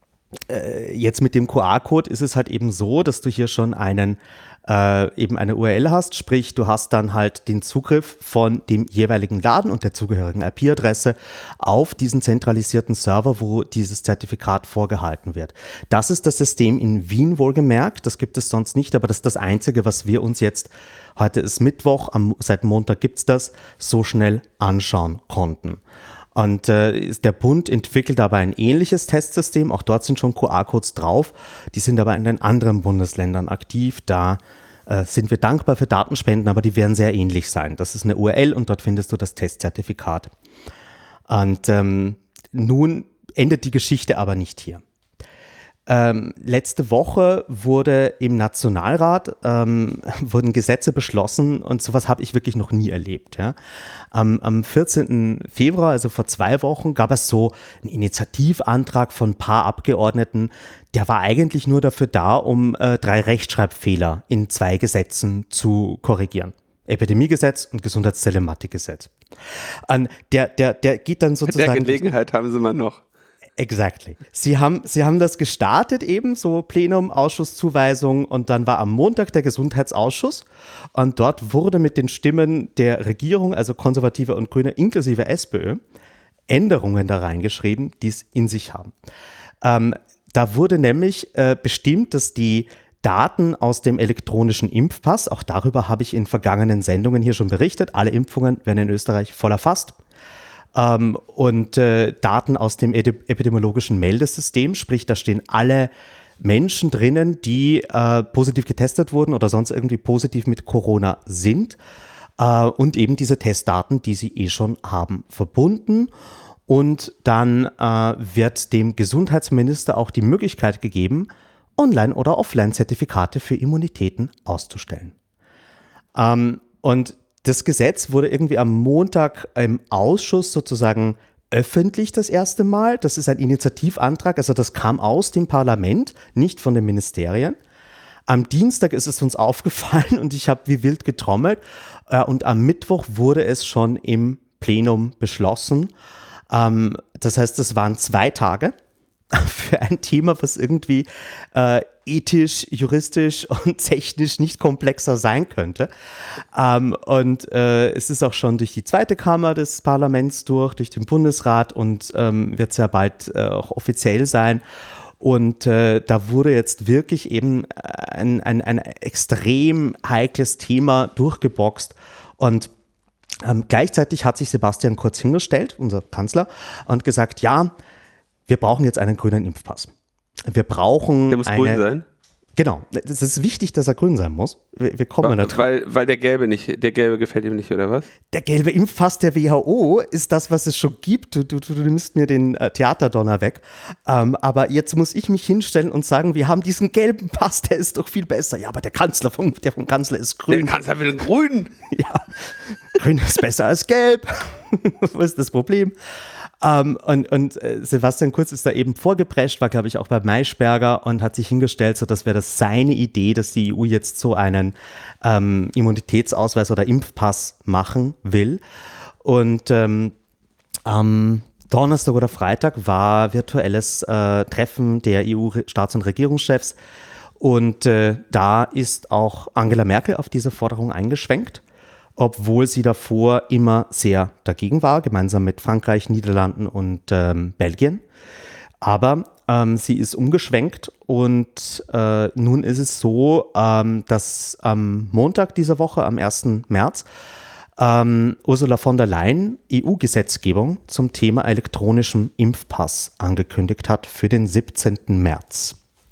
äh, jetzt mit dem Q R-Code ist es halt eben so, dass du hier schon einen äh, eben eine U R L hast, sprich du hast dann halt den Zugriff von dem jeweiligen Laden und der zugehörigen I P-Adresse auf diesen zentralisierten Server, wo dieses Zertifikat vorgehalten wird. Das ist das System in Wien wohlgemerkt, das gibt es sonst nicht, aber das ist das Einzige, was wir uns jetzt, heute ist Mittwoch, am, seit Montag gibt's das, so schnell anschauen konnten. Und äh, der Bund entwickelt aber ein ähnliches Testsystem, auch dort sind schon Q R-Codes drauf, die sind aber in den anderen Bundesländern aktiv, da äh, sind wir dankbar für Datenspenden, aber die werden sehr ähnlich sein. Das ist eine U R L und dort findest du das Testzertifikat. Und ähm, nun endet die Geschichte aber nicht hier. Ähm, letzte Woche wurde im Nationalrat ähm, wurden Gesetze beschlossen und sowas habe ich wirklich noch nie erlebt. Ja. Am, am vierzehnten Februar, also vor zwei Wochen, gab es so einen Initiativantrag von ein paar Abgeordneten, der war eigentlich nur dafür da, um äh, drei Rechtschreibfehler in zwei Gesetzen zu korrigieren. Epidemiegesetz und Gesundheitstelematikgesetz. Und der, der, der geht dann sozusagen... Der Gelegenheit haben sie mal noch. Exactly. Sie haben, Sie haben das gestartet eben, so Plenum, Ausschusszuweisung und dann war am Montag der Gesundheitsausschuss und dort wurde mit den Stimmen der Regierung, also Konservative und Grüne inklusive SPÖ, Änderungen da reingeschrieben, die es in sich haben. Ähm, da wurde nämlich äh, bestimmt, dass die Daten aus dem elektronischen Impfpass, auch darüber habe ich in vergangenen Sendungen hier schon berichtet, alle Impfungen werden in Österreich voll erfasst. Ähm, und äh, Daten aus dem Edi- epidemiologischen Meldesystem, sprich da stehen alle Menschen drinnen, die äh, positiv getestet wurden oder sonst irgendwie positiv mit Corona sind äh, und eben diese Testdaten, die sie eh schon haben, verbunden. Und dann äh, wird dem Gesundheitsminister auch die Möglichkeit gegeben, Online- oder Offline-Zertifikate für Immunitäten auszustellen. Ähm, und das Gesetz wurde irgendwie am Montag im Ausschuss sozusagen öffentlich das erste Mal. Das ist ein Initiativantrag, also das kam aus dem Parlament, nicht von den Ministerien. Am Dienstag ist es uns aufgefallen und ich habe wie wild getrommelt. Äh, und am Mittwoch wurde es schon im Plenum beschlossen. Ähm, das heißt, es waren zwei Tage für ein Thema, was irgendwie äh, ethisch, juristisch und technisch nicht komplexer sein könnte. Ähm, und äh, es ist auch schon durch die zweite Kammer des Parlaments durch, durch den Bundesrat und ähm, wird sehr bald äh, auch offiziell sein. Und äh, da wurde jetzt wirklich eben ein, ein, ein extrem heikles Thema durchgeboxt. Und ähm, gleichzeitig hat sich Sebastian Kurz hingestellt, unser Kanzler, und gesagt, ja, wir brauchen jetzt einen grünen Impfpass. Wir brauchen Der muss eine, grün sein? Genau, es ist wichtig, dass er grün sein muss. Wir, wir kommen Weil, da weil, weil der gelbe nicht, der gelbe gefällt ihm nicht, oder was? Der gelbe Impfpass der W H O ist das, was es schon gibt. Du, du, du nimmst mir den äh, Theaterdonner weg. Ähm, aber jetzt muss ich mich hinstellen und sagen, wir haben diesen gelben Pass, der ist doch viel besser. Ja, aber der Kanzler vom, der vom Kanzler ist grün. Der Kanzler will den grünen. Ja, grün ist besser als gelb. Was ist das Problem? Um, und und äh, Sebastian Kurz ist da eben vorgeprescht, war, glaube ich, auch bei Maischberger und hat sich hingestellt, so dass wäre das seine Idee, dass die E U jetzt so einen ähm, Immunitätsausweis oder Impfpass machen will. Und ähm, am Donnerstag oder Freitag war virtuelles äh, Treffen der E U-Staats- und Regierungschefs. Und äh, da ist auch Angela Merkel auf diese Forderung eingeschwenkt, obwohl sie davor immer sehr dagegen war, gemeinsam mit Frankreich, Niederlanden und ähm, Belgien. Aber ähm, sie ist umgeschwenkt und äh, nun ist es so, ähm, dass am Montag dieser Woche, am ersten März, ähm, Ursula von der Leyen E U-Gesetzgebung zum Thema elektronischem Impfpass angekündigt hat für den siebzehnten März.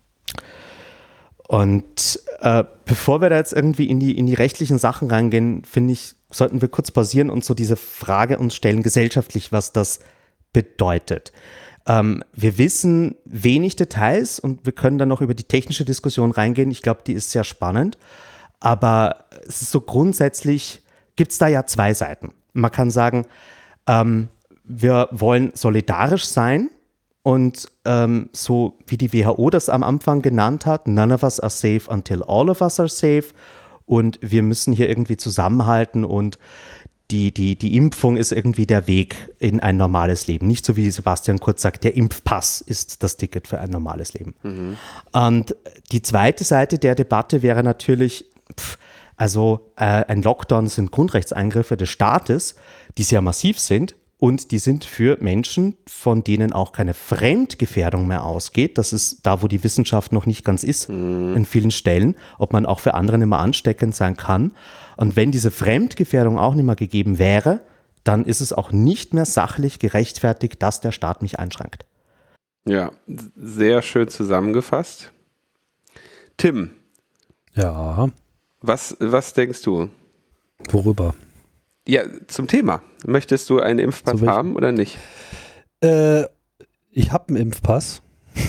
Und äh, bevor wir da jetzt irgendwie in die, in die rechtlichen Sachen reingehen, finde ich, sollten wir kurz pausieren und so diese Frage uns stellen, gesellschaftlich, was das bedeutet. Ähm, wir wissen wenig Details und wir können dann noch über die technische Diskussion reingehen. Ich glaube, die ist sehr spannend. Aber es ist so grundsätzlich, gibt es da ja zwei Seiten. Man kann sagen, ähm, wir wollen solidarisch sein. Und ähm, so wie die W H O das am Anfang genannt hat, none of us are safe until all of us are safe. Und wir müssen hier irgendwie zusammenhalten und die, die, die Impfung ist irgendwie der Weg in ein normales Leben. Nicht so wie Sebastian Kurz sagt, der Impfpass ist das Ticket für ein normales Leben. Mhm. Und die zweite Seite der Debatte wäre natürlich, pff, also äh, ein Lockdown sind Grundrechtseingriffe des Staates, die sehr massiv sind. Und die sind für Menschen, von denen auch keine Fremdgefährdung mehr ausgeht. Das ist da, wo die Wissenschaft noch nicht ganz ist, mhm. in vielen Stellen, ob man auch für andere nicht mehr ansteckend sein kann. Und wenn diese Fremdgefährdung auch nicht mehr gegeben wäre, dann ist es auch nicht mehr sachlich gerechtfertigt, dass der Staat mich einschränkt. Ja, sehr schön zusammengefasst. Tim. Ja. Was, was denkst du? Worüber? Ja, zum Thema. Möchtest du einen Impfpass haben oder nicht? Äh, ich habe einen Impfpass.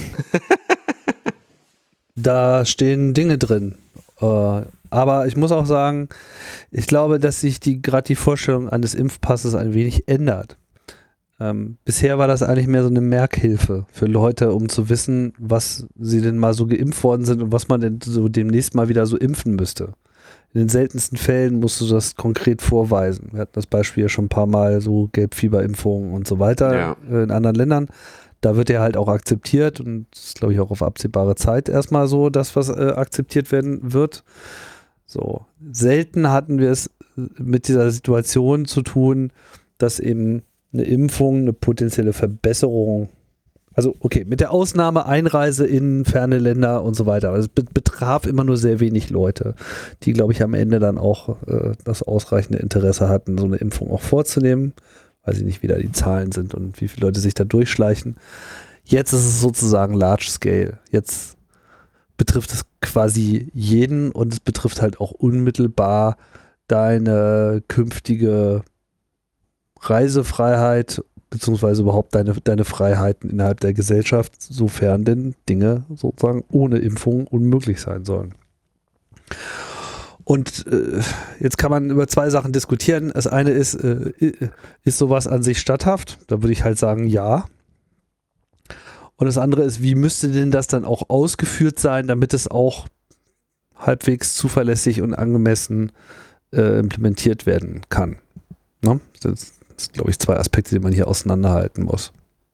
Da stehen Dinge drin. Äh, aber ich muss auch sagen, ich glaube, dass sich die gerade die Vorstellung eines Impfpasses ein wenig ändert. Ähm, bisher war das eigentlich mehr so eine Merkhilfe für Leute, um zu wissen, was sie denn mal so geimpft worden sind und was man denn so demnächst mal wieder so impfen müsste. In den seltensten Fällen musst du das konkret vorweisen. Wir hatten das Beispiel ja schon ein paar Mal, so Gelbfieberimpfungen und so weiter ja. in anderen Ländern. Da wird ja halt auch akzeptiert und das ist, glaube ich, auch auf absehbare Zeit erstmal so, das, was äh, akzeptiert werden wird. So, selten hatten wir es mit dieser Situation zu tun, dass eben eine Impfung eine potenzielle Verbesserung Also okay, mit der Ausnahme Einreise in ferne Länder und so weiter. Also es be- betraf immer nur sehr wenig Leute, die, glaube ich, am Ende dann auch äh, das ausreichende Interesse hatten, so eine Impfung auch vorzunehmen. Weiß ich nicht, wie da die Zahlen sind und wie viele Leute sich da durchschleichen. Jetzt ist es sozusagen Large Scale. Jetzt betrifft es quasi jeden und es betrifft halt auch unmittelbar deine künftige Reisefreiheit beziehungsweise überhaupt deine, deine Freiheiten innerhalb der Gesellschaft, sofern denn Dinge sozusagen ohne Impfung unmöglich sein sollen. Und äh, jetzt kann man über zwei Sachen diskutieren. Das eine ist, äh, ist sowas an sich statthaft? Da würde ich halt sagen, ja. Und das andere ist, wie müsste denn das dann auch ausgeführt sein, damit es auch halbwegs zuverlässig und angemessen äh, implementiert werden kann? Ne? Das sind, glaube ich, zwei Aspekte, die man hier auseinanderhalten muss.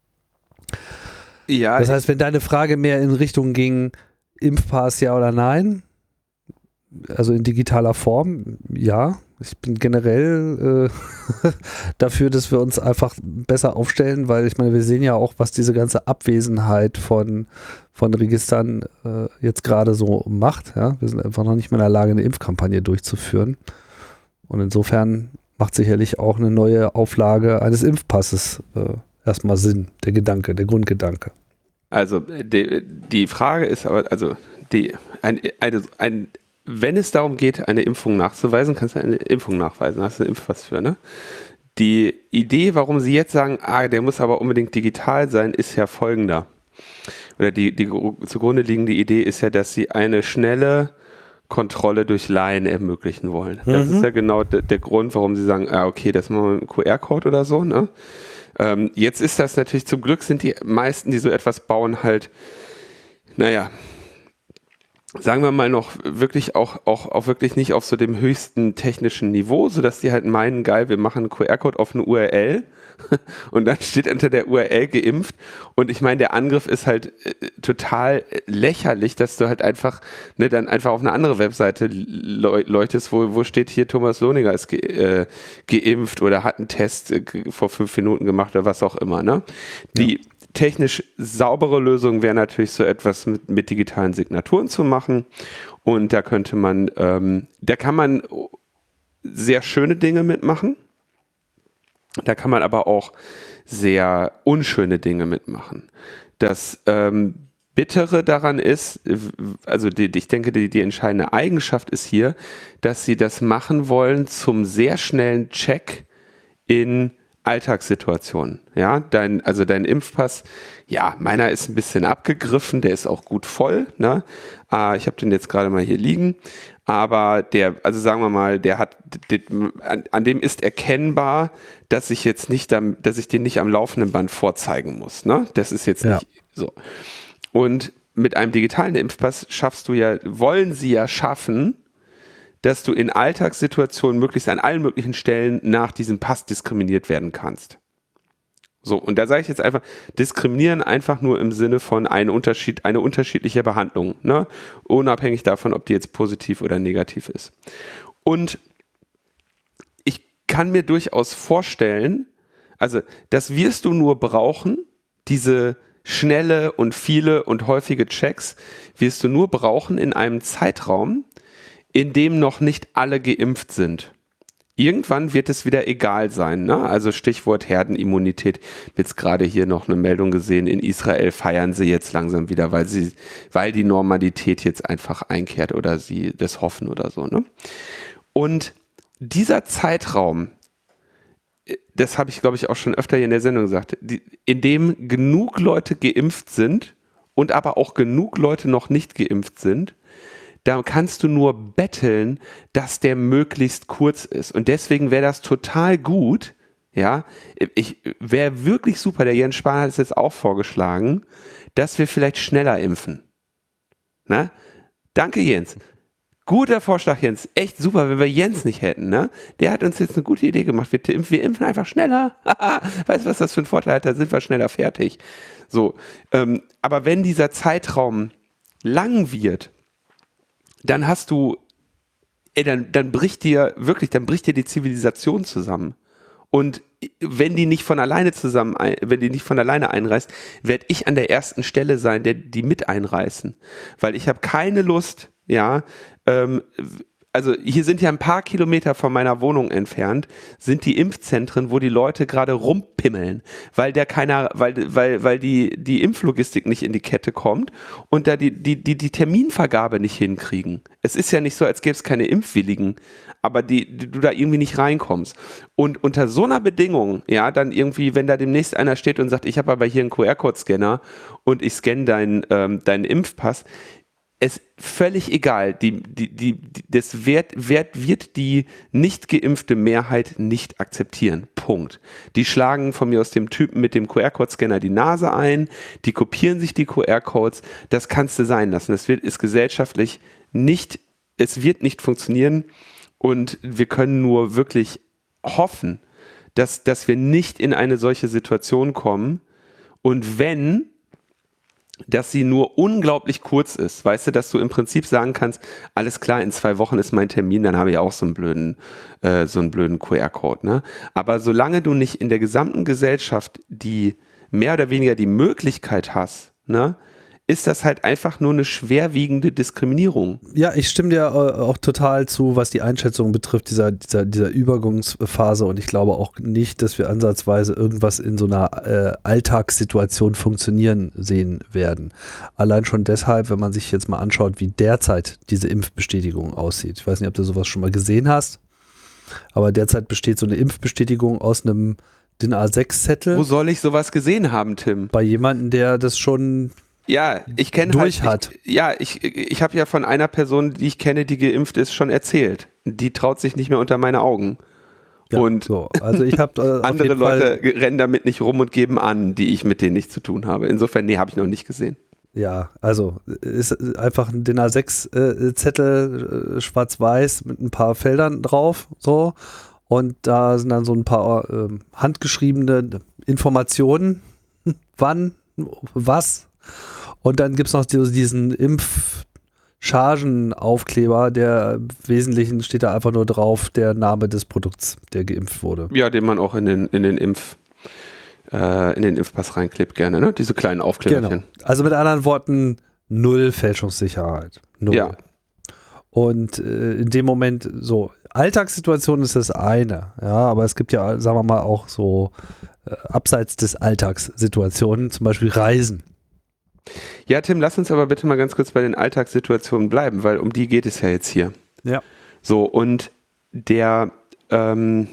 Ja, das heißt, wenn deine Frage mehr in Richtung ging, Impfpass ja oder nein, also in digitaler Form, ja. Ich bin generell äh, dafür, dass wir uns einfach besser aufstellen, weil ich meine, wir sehen ja auch, was diese ganze Abwesenheit von, von Registern äh, jetzt gerade so macht. Ja? Wir sind einfach noch nicht mehr in der Lage, eine Impfkampagne durchzuführen. Und insofern macht sicherlich auch eine neue Auflage eines Impfpasses äh, erstmal Sinn, der Gedanke, der Grundgedanke. Also die, die Frage ist aber, also die, ein, eine, ein, wenn es darum geht, eine Impfung nachzuweisen, kannst du eine Impfung nachweisen, hast du einen Impfpass für, ne? Die Idee, warum sie jetzt sagen, ah, der muss aber unbedingt digital sein, ist ja folgender. Oder die, die zugrunde liegende Idee ist ja, dass sie eine schnelle Kontrolle durch Laien ermöglichen wollen. Das Mhm. ist ja genau der, der Grund, warum sie sagen, ah, okay, das machen wir mit einem Q R-Code oder so, ne? Ähm, jetzt ist das natürlich, zum Glück sind die meisten, die so etwas bauen, halt, naja, sagen wir mal noch wirklich auch, auch, auch wirklich nicht auf so dem höchsten technischen Niveau, sodass die halt meinen, geil, wir machen einen Q R-Code auf eine U R L und dann steht unter der U R L geimpft und ich meine, der Angriff ist halt äh, total lächerlich, dass du halt einfach, ne, dann einfach auf eine andere Webseite leu- leuchtest, wo, wo steht hier, Thomas Lohninger ist ge, äh, geimpft oder hat einen Test äh, vor fünf Minuten gemacht oder was auch immer, ne? Die, ja. Technisch saubere Lösung wäre natürlich so etwas mit, mit digitalen Signaturen zu machen und da könnte man, ähm, da kann man sehr schöne Dinge mitmachen, da kann man aber auch sehr unschöne Dinge mitmachen. Das ähm, Bittere daran ist, also die, ich denke, die, die entscheidende Eigenschaft ist hier, dass sie das machen wollen zum sehr schnellen Check in Alltagssituationen, ja, dein, also dein Impfpass, ja, meiner ist ein bisschen abgegriffen, der ist auch gut voll, ne, äh, ich habe den jetzt gerade mal hier liegen, aber der, also sagen wir mal, der hat, der, an, an dem ist erkennbar, dass ich jetzt nicht, am, dass ich den nicht am laufenden Band vorzeigen muss, ne, das ist jetzt Ja. nicht so. Und mit einem digitalen Impfpass schaffst du ja, wollen sie ja schaffen, dass du in Alltagssituationen möglichst an allen möglichen Stellen nach diesem Pass diskriminiert werden kannst. So, und da sage ich jetzt einfach, diskriminieren einfach nur im Sinne von ein Unterschied, eine unterschiedliche Behandlung, ne? Unabhängig davon, ob die jetzt positiv oder negativ ist. Und ich kann mir durchaus vorstellen, also das wirst du nur brauchen, diese schnelle und viele und häufige Checks wirst du nur brauchen in einem Zeitraum, in dem noch nicht alle geimpft sind. Irgendwann wird es wieder egal sein, ne? Also Stichwort Herdenimmunität. Jetzt gerade hier noch eine Meldung gesehen, in Israel feiern sie jetzt langsam wieder, weil sie, weil die Normalität jetzt einfach einkehrt oder sie das hoffen oder so, ne? Und dieser Zeitraum, das habe ich, glaube ich, auch schon öfter hier in der Sendung gesagt, die, in dem genug Leute geimpft sind und aber auch genug Leute noch nicht geimpft sind, da kannst du nur betteln, dass der möglichst kurz ist. Und deswegen wäre das total gut, ja, ich wäre wirklich super, der Jens Spahn hat es jetzt auch vorgeschlagen, dass wir vielleicht schneller impfen. Ne? Danke, Jens. Guter Vorschlag, Jens. Echt super, wenn wir Jens nicht hätten, ne? Der hat uns jetzt eine gute Idee gemacht. Wir, wir impfen einfach schneller. Weißt du, was das für ein Vorteil hat? Da sind wir schneller fertig. So, ähm, aber wenn dieser Zeitraum lang wird, dann hast du, ey, dann, dann bricht dir wirklich, dann bricht dir die Zivilisation zusammen. Und wenn die nicht von alleine zusammen, ein, wenn die nicht von alleine einreist, werde ich an der ersten Stelle sein, der die mit einreißen. Weil ich habe keine Lust, ja, ähm, also hier sind ja ein paar Kilometer von meiner Wohnung entfernt, sind die Impfzentren, wo die Leute gerade rumpimmeln, weil der keiner, weil, weil, weil die, die Impflogistik nicht in die Kette kommt und da die, die, die, die Terminvergabe nicht hinkriegen. Es ist ja nicht so, als gäbe es keine Impfwilligen, aber die, die, du da irgendwie nicht reinkommst. Und unter so einer Bedingung, ja, dann irgendwie, wenn da demnächst einer steht und sagt, ich habe aber hier einen Q R-Code-Scanner und ich scanne deinen, ähm, deinen Impfpass, es völlig egal, die, die, die, das wird, wird, wird die nicht geimpfte Mehrheit nicht akzeptieren. Punkt. Die schlagen von mir aus dem Typen mit dem Q R-Code-Scanner die Nase ein, die kopieren sich die Q R-Codes, das kannst du sein lassen. Das wird, ist gesellschaftlich nicht, es wird nicht funktionieren und wir können nur wirklich hoffen, dass, dass wir nicht in eine solche Situation kommen und wenn, dass sie nur unglaublich kurz ist, weißt du, dass du im Prinzip sagen kannst, alles klar, in zwei Wochen ist mein Termin, dann habe ich auch so einen blöden, äh, so einen blöden Q R-Code, ne? Aber solange du nicht in der gesamten Gesellschaft die mehr oder weniger die Möglichkeit hast, ne, ist das halt einfach nur eine schwerwiegende Diskriminierung. Ja, ich stimme dir äh, auch total zu, was die Einschätzung betrifft, dieser, dieser, dieser Übergangsphase und ich glaube auch nicht, dass wir ansatzweise irgendwas in so einer äh, Alltagssituation funktionieren sehen werden. Allein schon deshalb, wenn man sich jetzt mal anschaut, wie derzeit diese Impfbestätigung aussieht. Ich weiß nicht, ob du sowas schon mal gesehen hast, aber derzeit besteht so eine Impfbestätigung aus einem D I N A sechs Zettel. Wo soll ich sowas gesehen haben, Tim? Bei jemandem, der das schon Ja, ich kenne durch halt, hat. Ich, ja, ich, ich habe ja von einer Person, die ich kenne, die geimpft ist, schon erzählt. Die traut sich nicht mehr unter meine Augen. Ja, und so. Also ich habe äh, andere Leute rennen damit nicht rum und geben an, die ich mit denen nichts zu tun habe. Insofern, nee, habe ich noch nicht gesehen. Ja, also ist einfach ein D I N A sechs äh, Zettel, äh, schwarz-weiß mit ein paar Feldern drauf, so. Und da sind dann so ein paar äh, handgeschriebene Informationen, wann, was. Und dann gibt es noch diesen Impfchargenaufkleber, der im Wesentlichen steht da einfach nur drauf, der Name des Produkts, der geimpft wurde. Ja, den man auch in den, in den Impf, äh, in den Impfpass reinklebt gerne, ne? Diese kleinen Aufkleberchen. Genau. Also mit anderen Worten, null Fälschungssicherheit. Null. Ja. Und äh, in dem Moment so, Alltagssituation ist das eine, ja, aber es gibt ja, sagen wir mal, auch so äh, abseits des Alltagssituationen, zum Beispiel Reisen. Ja, Tim, lass uns aber bitte mal ganz kurz bei den Alltagssituationen bleiben, weil um die geht es ja jetzt hier. Ja. So, und der, ähm,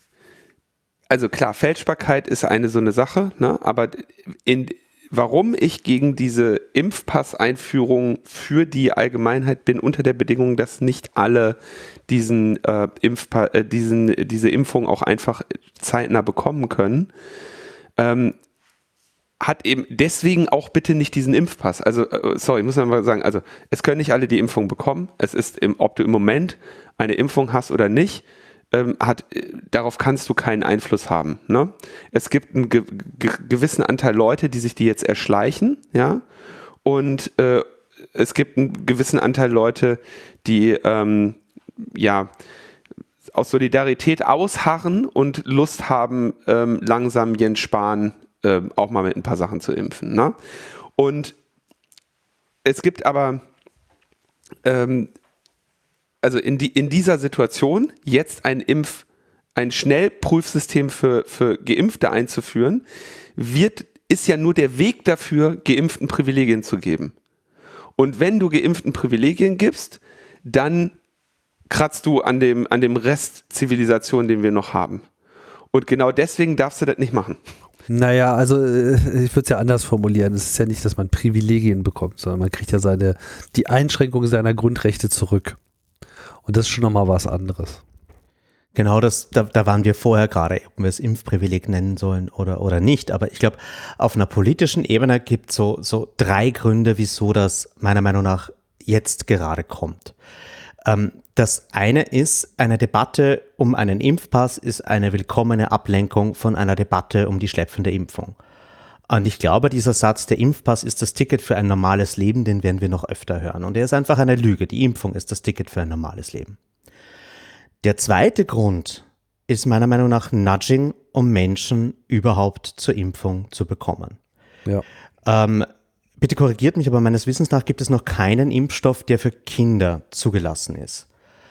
also klar, Fälschbarkeit ist eine so eine Sache, ne? Aber in, warum ich gegen diese Impfpasseinführung für die Allgemeinheit bin, unter der Bedingung, dass nicht alle diesen, äh, Impfpa äh, diesen, diese Impfung auch einfach zeitnah bekommen können, ähm, hat eben deswegen auch bitte nicht diesen Impfpass. Also, äh, sorry, ich muss mal sagen, also es können nicht alle die Impfung bekommen. Es ist, im, ob du im Moment eine Impfung hast oder nicht, ähm, hat, äh, darauf kannst du keinen Einfluss haben. Ne? Es gibt einen ge ge gewissen Anteil Leute, die sich die jetzt erschleichen, ja, und äh, es gibt einen gewissen Anteil Leute, die ähm, ja aus Solidarität ausharren und Lust haben, ähm, langsam Jens Spahn Ähm, auch mal mit ein paar Sachen zu impfen. Ne? Und es gibt aber, ähm, also in, die, in dieser Situation jetzt ein Impf, ein Schnellprüfsystem für, für Geimpfte einzuführen, wird, ist ja nur der Weg dafür, Geimpften Privilegien zu geben. Und wenn du Geimpften Privilegien gibst, dann kratzt du an dem, an dem Rest Zivilisation, den wir noch haben. Und genau deswegen darfst du das nicht machen. Naja, also ich würde es ja anders formulieren. Es ist ja nicht, dass man Privilegien bekommt, sondern man kriegt ja seine, die Einschränkung seiner Grundrechte zurück. Und das ist schon nochmal was anderes. Genau, das, da, da waren wir vorher gerade, ob wir es Impfprivileg nennen sollen oder, oder nicht. Aber ich glaube, auf einer politischen Ebene gibt es so, so drei Gründe, wieso das meiner Meinung nach jetzt gerade kommt. Ähm, das eine ist, eine Debatte um einen Impfpass ist eine willkommene Ablenkung von einer Debatte um die schleppende Impfung. Und ich glaube, dieser Satz, der Impfpass ist das Ticket für ein normales Leben, den werden wir noch öfter hören. Und er ist einfach eine Lüge. Die Impfung ist das Ticket für ein normales Leben. Der zweite Grund ist meiner Meinung nach Nudging, um Menschen überhaupt zur Impfung zu bekommen. Ja. Ähm, bitte korrigiert mich, aber meines Wissens nach gibt es noch keinen Impfstoff, der für Kinder zugelassen ist.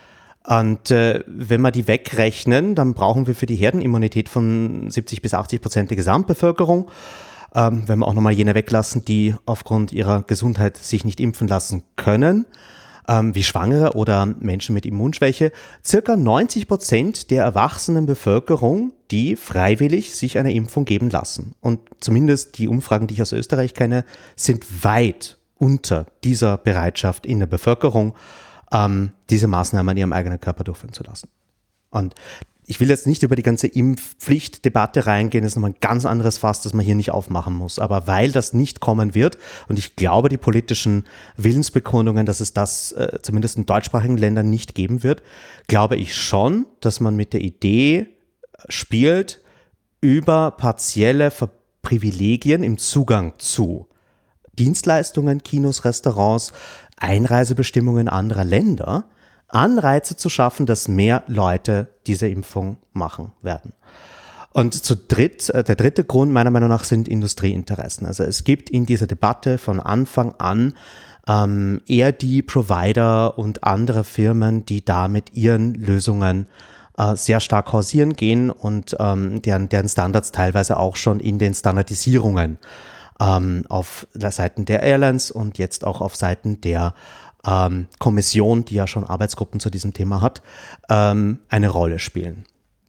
Und äh, wenn wir die wegrechnen, dann brauchen wir für die Herdenimmunität von siebzig bis achtzig Prozent der Gesamtbevölkerung, ähm, wenn wir auch nochmal jene weglassen, die aufgrund ihrer Gesundheit sich nicht impfen lassen können, ähm, wie Schwangere oder Menschen mit Immunschwäche, circa neunzig Prozent der erwachsenen Bevölkerung, die freiwillig sich eine Impfung geben lassen. Und zumindest die Umfragen, die ich aus Österreich kenne, sind weit unter dieser Bereitschaft in der Bevölkerung, ähm, diese Maßnahmen an ihrem eigenen Körper durchführen zu lassen. Und ich will jetzt nicht über die ganze Impfpflichtdebatte reingehen, das ist nochmal ein ganz anderes Fass, das man hier nicht aufmachen muss. Aber weil das nicht kommen wird und ich glaube, die politischen Willensbekundungen, dass es das äh, zumindest in deutschsprachigen Ländern nicht geben wird, glaube ich schon, dass man mit der Idee spielt, über partielle Privilegien im Zugang zu Dienstleistungen, Kinos, Restaurants, Einreisebestimmungen anderer Länder, Anreize zu schaffen, dass mehr Leute diese Impfung machen werden. Und zu dritt, äh, der dritte Grund meiner Meinung nach sind Industrieinteressen. Also es gibt in dieser Debatte von Anfang an ähm, eher die Provider und andere Firmen, die da mit ihren Lösungen äh, sehr stark hausieren gehen und ähm, deren, deren Standards teilweise auch schon in den Standardisierungen ähm, auf der Seiten der Airlines und jetzt auch auf Seiten der Ähm, Kommission, die ja schon Arbeitsgruppen zu diesem Thema hat, ähm, eine Rolle spielen.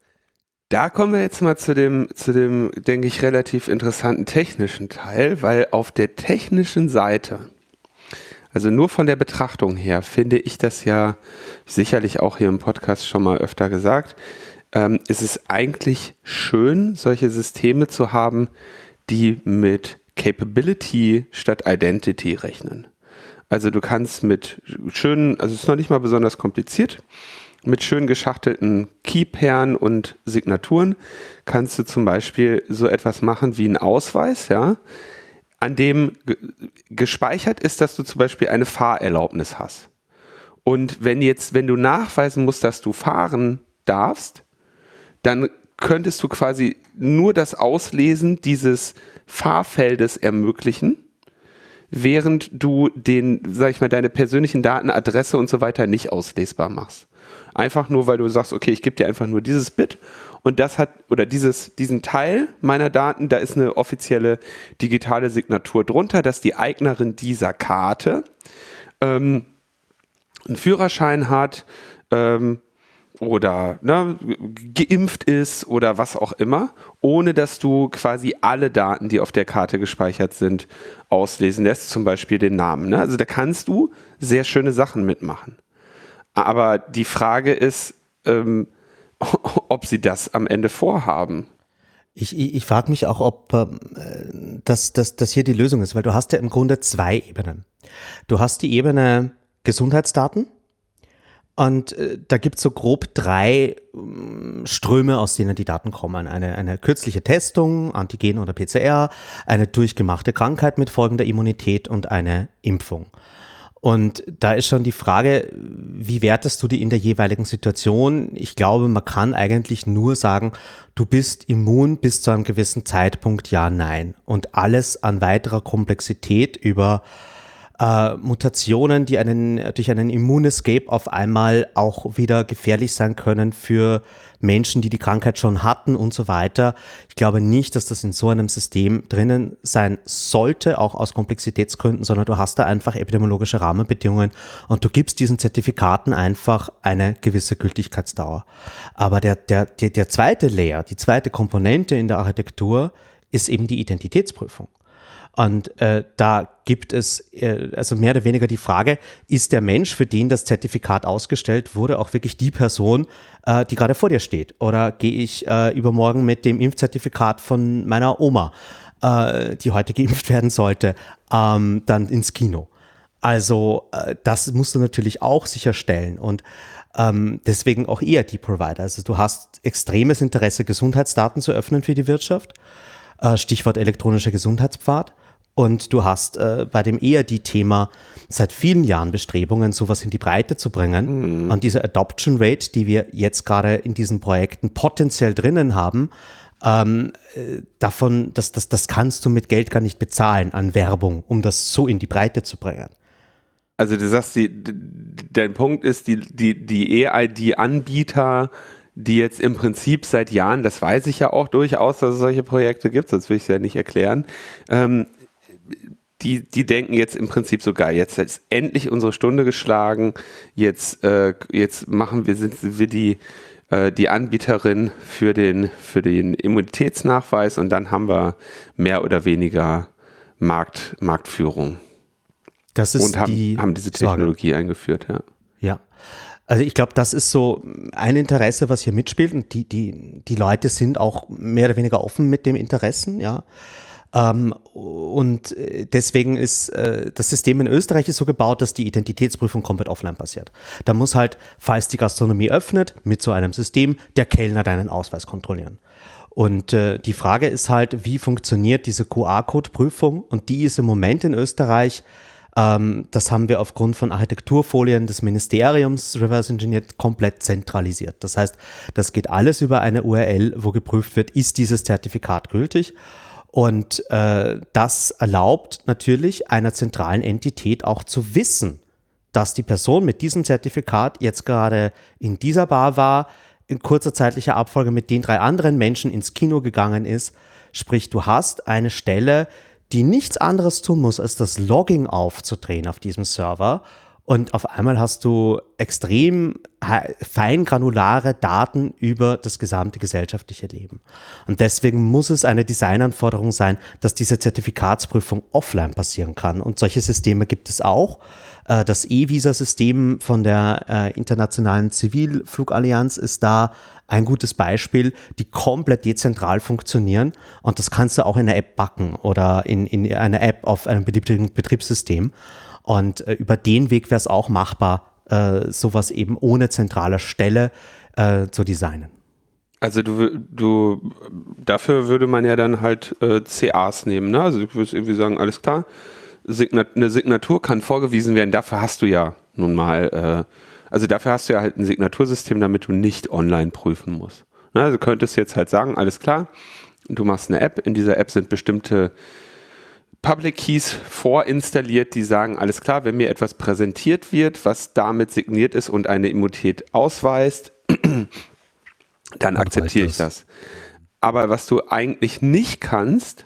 Da kommen wir jetzt mal zu dem, zu dem, denke ich, relativ interessanten technischen Teil, weil auf der technischen Seite, also nur von der Betrachtung her, finde ich das ja sicherlich auch hier im Podcast schon mal öfter gesagt, ähm, ist es eigentlich schön, solche Systeme zu haben, die mit Capability statt Identity rechnen. Also du kannst mit schönen, also es ist noch nicht mal besonders kompliziert, mit schön geschachtelten Keypairen und Signaturen kannst du zum Beispiel so etwas machen wie einen Ausweis, ja, an dem ge- gespeichert ist, dass du zum Beispiel eine Fahrerlaubnis hast. Und wenn jetzt, wenn du nachweisen musst, dass du fahren darfst, dann könntest du quasi nur das Auslesen dieses Fahrfeldes ermöglichen, während du den, sag ich mal, deine persönlichen Daten, Adresse und so weiter nicht auslesbar machst. Einfach nur, weil du sagst, okay, ich gebe dir einfach nur dieses Bit und das hat, oder dieses, diesen Teil meiner Daten, da ist eine offizielle digitale Signatur drunter, dass die Eignerin dieser Karte ähm, einen Führerschein hat, ähm, oder ne, geimpft ist oder was auch immer, ohne dass du quasi alle Daten, die auf der Karte gespeichert sind, auslesen lässt, zum Beispiel den Namen. Ne? Also da kannst du sehr schöne Sachen mitmachen. Aber die Frage ist, ähm, ob sie das am Ende vorhaben. Ich, ich, ich frage mich auch, ob äh, das, das, das hier die Lösung ist, weil du hast ja im Grunde zwei Ebenen. Du hast die Ebene Gesundheitsdaten, und äh, da gibt es so grob drei äh, Ströme, aus denen die Daten kommen. Eine, eine kürzliche Testung, Antigen oder P C R, eine durchgemachte Krankheit mit folgender Immunität und eine Impfung. Und da ist schon die Frage, wie wertest du die in der jeweiligen Situation? Ich glaube, man kann eigentlich nur sagen, du bist immun bis zu einem gewissen Zeitpunkt, ja, nein. Und alles an weiterer Komplexität über Äh, Mutationen, die einen, durch einen Immunescape auf einmal auch wieder gefährlich sein können für Menschen, die die Krankheit schon hatten und so weiter. Ich glaube nicht, dass das in so einem System drinnen sein sollte, auch aus Komplexitätsgründen, sondern du hast da einfach epidemiologische Rahmenbedingungen und du gibst diesen Zertifikaten einfach eine gewisse Gültigkeitsdauer. Aber der, der, der, der zweite Layer, die zweite Komponente in der Architektur ist eben die Identitätsprüfung. Und äh, da gibt es äh, also mehr oder weniger die Frage, ist der Mensch, für den das Zertifikat ausgestellt wurde, auch wirklich die Person, äh, die gerade vor dir steht? Oder gehe ich äh, übermorgen mit dem Impfzertifikat von meiner Oma, äh, die heute geimpft werden sollte, ähm, dann ins Kino? Also äh, das musst du natürlich auch sicherstellen und ähm, deswegen auch eher die Provider. Also du hast extremes Interesse, Gesundheitsdaten zu öffnen für die Wirtschaft, äh, Stichwort elektronischer Gesundheitspfad. Und du hast äh, bei dem E R D-Thema seit vielen Jahren Bestrebungen, sowas in die Breite zu bringen. Mhm. Und diese Adoption Rate, die wir jetzt gerade in diesen Projekten potenziell drinnen haben, ähm, äh, davon, das, das, das kannst du mit Geld gar nicht bezahlen an Werbung, um das so in die Breite zu bringen. Also du sagst, die, dein Punkt ist, die, die, die E I D-Anbieter, die jetzt im Prinzip seit Jahren, das weiß ich ja auch durchaus, dass es solche Projekte gibt, sonst will ich es ja nicht erklären, ähm, Die, die denken jetzt im Prinzip so geil, jetzt ist endlich unsere Stunde geschlagen, jetzt, äh, jetzt machen wir, sind wir die, äh, die Anbieterin für den, für den Immunitätsnachweis und dann haben wir mehr oder weniger Markt, Marktführung. Das ist und haben, die haben diese Technologie Sorge. eingeführt, ja. Ja. Also ich glaube, das ist so ein Interesse, was hier mitspielt und die, die, die Leute sind auch mehr oder weniger offen mit dem Interessen, ja. Ähm, und deswegen ist äh, das System in Österreich ist so gebaut, dass die Identitätsprüfung komplett offline passiert. Da muss halt, falls die Gastronomie öffnet, mit so einem System, der Kellner deinen Ausweis kontrollieren. Und äh, die Frage ist halt, wie funktioniert diese Q R-Code-Prüfung? Und die ist im Moment in Österreich, ähm, das haben wir aufgrund von Architekturfolien des Ministeriums Reverse Engineered komplett zentralisiert. Das heißt, das geht alles über eine U R L, wo geprüft wird, ist dieses Zertifikat gültig? Und äh, das erlaubt natürlich einer zentralen Entität auch zu wissen, dass die Person mit diesem Zertifikat jetzt gerade in dieser Bar war, in kurzer zeitlicher Abfolge mit den drei anderen Menschen ins Kino gegangen ist. Sprich, du hast eine Stelle, die nichts anderes tun muss, als das Logging aufzudrehen auf diesem Server. Und auf einmal hast du extrem feingranulare Daten über das gesamte gesellschaftliche Leben. Und deswegen muss es eine Designanforderung sein, dass diese Zertifikatsprüfung offline passieren kann. Und solche Systeme gibt es auch. Das E-Visa-System von der Internationalen Zivilflugallianz ist da ein gutes Beispiel, die komplett dezentral funktionieren. Und das kannst du auch in einer App backen oder in, in einer App auf einem beliebigen Betriebssystem. Und äh, über den Weg wäre es auch machbar, äh, sowas eben ohne zentrale Stelle äh, zu designen. Also du, du, dafür würde man ja dann halt äh, C As nehmen, ne? Also du würdest irgendwie sagen, alles klar, Signat- eine Signatur kann vorgewiesen werden, dafür hast du ja nun mal, äh, also dafür hast du ja halt ein Signatursystem, damit du nicht online prüfen musst. Ne? Also du könntest jetzt halt sagen, alles klar, du machst eine App, in dieser App sind bestimmte Public Keys vorinstalliert, die sagen, alles klar, wenn mir etwas präsentiert wird, was damit signiert ist und eine Immunität ausweist, dann, dann akzeptiere ich das. Aber was du eigentlich nicht kannst,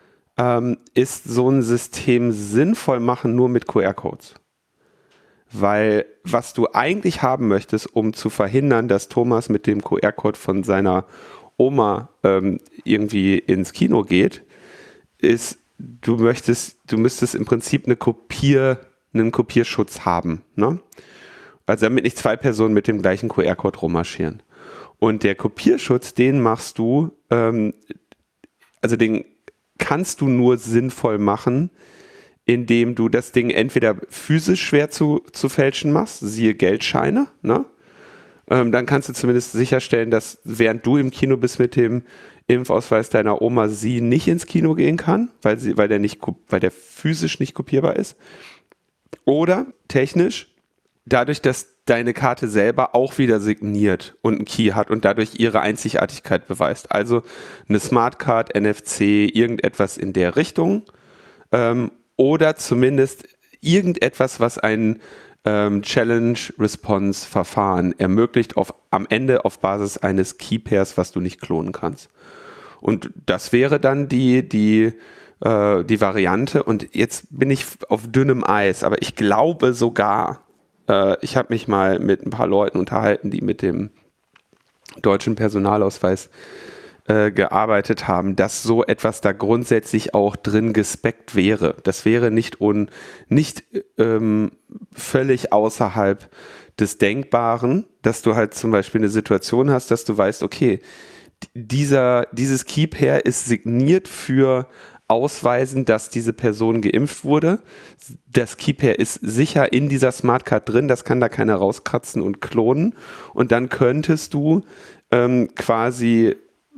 ähm, ist so ein System sinnvoll machen nur mit Q R-Codes. Weil was du eigentlich haben möchtest, um zu verhindern, dass Thomas mit dem Q R-Code von seiner Oma ähm, irgendwie ins Kino geht, ist, du möchtest, du müsstest im Prinzip eine Kopier, einen Kopierschutz haben, ne? Also damit nicht zwei Personen mit dem gleichen Q R-Code rummarschieren. Und der Kopierschutz, den machst du, ähm, also den kannst du nur sinnvoll machen, indem du das Ding entweder physisch schwer zu, zu fälschen machst, siehe Geldscheine, ne? Ähm, dann kannst du zumindest sicherstellen, dass während du im Kino bist mit dem Impfausweis deiner Oma, sie nicht ins Kino gehen kann, weil sie, weil der nicht, weil der physisch nicht kopierbar ist. Oder technisch, dadurch, dass deine Karte selber auch wieder signiert und einen Key hat und dadurch ihre Einzigartigkeit beweist. Also eine Smartcard, N F C, irgendetwas in der Richtung. Ähm, oder zumindest irgendetwas, was ein ähm, Challenge-Response-Verfahren ermöglicht, auf, am Ende auf Basis eines Key-Pairs, was du nicht klonen kannst. Und das wäre dann die, die, äh, die Variante. Und jetzt bin ich auf dünnem Eis, aber ich glaube sogar, äh, ich habe mich mal mit ein paar Leuten unterhalten, die mit dem deutschen Personalausweis äh, gearbeitet haben, dass so etwas da grundsätzlich auch drin gespeckt wäre. Das wäre nicht, un, nicht ähm, völlig außerhalb des Denkbaren, dass du halt zum Beispiel eine Situation hast, dass du weißt, okay, Dieser, dieses Key-Pair ist signiert für Ausweisen, dass diese Person geimpft wurde. Das Key-Pair ist sicher in dieser Smartcard drin, das kann da keiner rauskratzen und klonen. Und dann könntest du ähm, quasi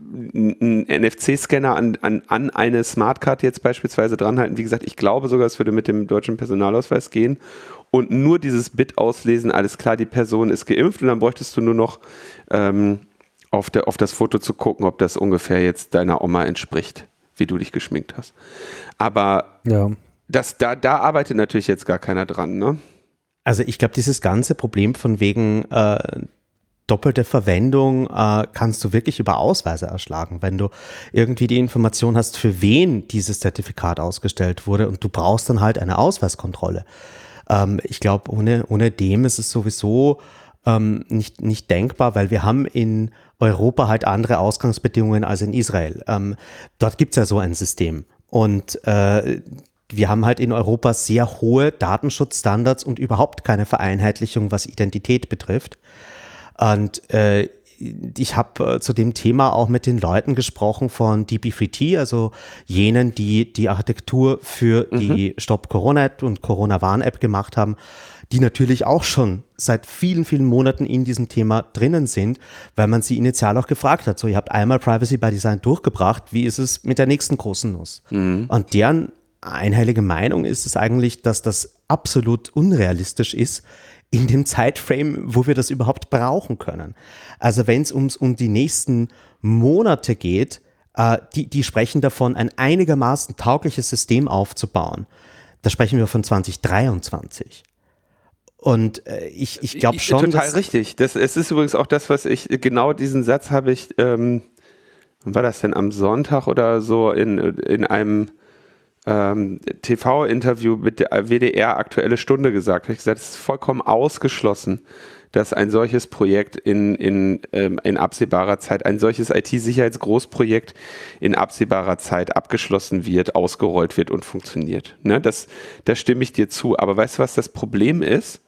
einen N F C-Scanner an, an, an eine Smartcard jetzt beispielsweise dranhalten. Wie gesagt, ich glaube sogar, es würde mit dem deutschen Personalausweis gehen und nur dieses Bit auslesen, alles klar, die Person ist geimpft und dann bräuchtest du nur noch ähm, auf, der, auf das Foto zu gucken, ob das ungefähr jetzt deiner Oma entspricht, wie du dich geschminkt hast. Aber ja. das, da, da arbeitet natürlich jetzt gar keiner dran, ne? Also ich glaube, dieses ganze Problem von wegen äh, doppelte Verwendung äh, kannst du wirklich über Ausweise erschlagen, wenn du irgendwie die Information hast, für wen dieses Zertifikat ausgestellt wurde und du brauchst dann halt eine Ausweiskontrolle. Ähm, ich glaube, ohne, ohne dem ist es sowieso ähm, nicht, nicht denkbar, weil wir haben in Europa halt andere Ausgangsbedingungen als in Israel. Ähm, dort gibt es ja so ein System und äh, wir haben halt in Europa sehr hohe Datenschutzstandards und überhaupt keine Vereinheitlichung, was Identität betrifft. Und äh, ich habe äh, zu dem Thema auch mit den Leuten gesprochen von D B drei T, also jenen, die die Architektur für mhm. die Stop Corona-App und Corona-Warn-App gemacht haben, die natürlich auch schon seit vielen, vielen Monaten in diesem Thema drinnen sind, weil man sie initial auch gefragt hat. So, ihr habt einmal Privacy by Design durchgebracht, wie ist es mit der nächsten großen Nuss? Mhm. Und deren einhellige Meinung ist es eigentlich, dass das absolut unrealistisch ist in dem Zeitframe, wo wir das überhaupt brauchen können. Also wenn es ums um die nächsten Monate geht, äh, die, die sprechen davon, ein einigermaßen taugliches System aufzubauen. Da sprechen wir von zwanzig dreiundzwanzig. Und äh, ich, ich glaube schon, total dass richtig. Das, es ist übrigens auch das, was ich, genau diesen Satz habe ich, ähm, wann war das denn, am Sonntag oder so in, in einem Ähm, T V-Interview mit der W D R Aktuelle Stunde gesagt. Ich habe gesagt, es ist vollkommen ausgeschlossen, dass ein solches Projekt in, in, ähm, in absehbarer Zeit, ein solches I T-Sicherheitsgroßprojekt in absehbarer Zeit abgeschlossen wird, ausgerollt wird und funktioniert. Ne, das, da stimme ich dir zu. Aber weißt du, was das Problem ist?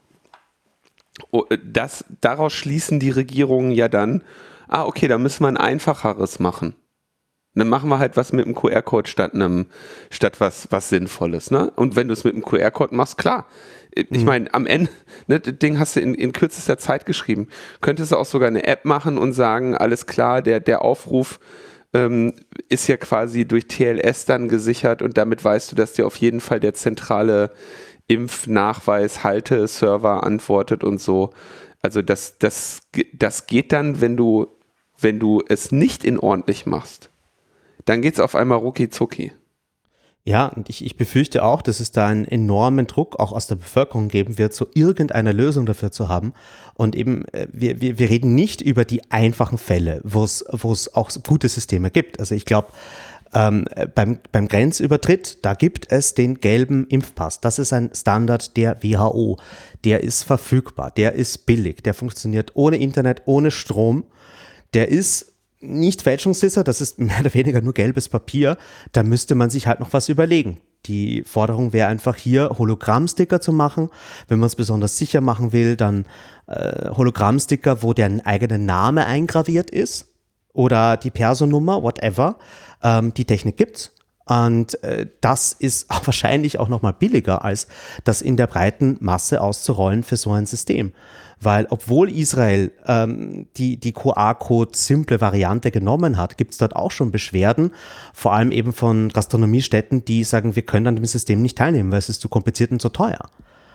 Oh, das, daraus schließen die Regierungen ja dann, ah, okay, da müssen wir ein einfacheres machen. Dann machen wir halt was mit dem Q R-Code statt einem, statt was, was Sinnvolles, ne? Und wenn du es mit dem Q R-Code machst, klar. Ich mhm. meine, am Ende, ne, das Ding hast du in, in kürzester Zeit geschrieben. Könntest du auch sogar eine App machen und sagen, alles klar, der, der Aufruf ähm, ist ja quasi durch T L S dann gesichert und damit weißt du, dass dir auf jeden Fall der zentrale Impfnachweis Halte-Server antwortet und so. Also das, das, das geht dann, wenn du, wenn du es nicht in ordentlich machst. Dann geht es auf einmal rucki zucki. Ja, und ich, ich befürchte auch, dass es da einen enormen Druck auch aus der Bevölkerung geben wird, so irgendeine Lösung dafür zu haben. Und eben, wir, wir, wir reden nicht über die einfachen Fälle, wo es wo es auch gute Systeme gibt. Also ich glaube, ähm, beim, beim Grenzübertritt, da gibt es den gelben Impfpass. Das ist ein Standard der W H O. Der ist verfügbar, der ist billig, der funktioniert ohne Internet, ohne Strom. Der ist nicht fälschungssicher, das ist mehr oder weniger nur gelbes Papier, da müsste man sich halt noch was überlegen. Die Forderung wäre einfach hier, Hologrammsticker zu machen. Wenn man es besonders sicher machen will, dann äh, Hologrammsticker, wo der eigene Name eingraviert ist oder die Personnummer, whatever. Ähm, die Technik gibt's. Und äh, das ist auch wahrscheinlich auch nochmal billiger, als das in der breiten Masse auszurollen für so ein System. Weil obwohl Israel ähm, die, die Q R-Code-simple Variante genommen hat, gibt es dort auch schon Beschwerden, vor allem eben von Gastronomiestätten, die sagen, wir können an dem System nicht teilnehmen, weil es ist zu kompliziert und zu teuer.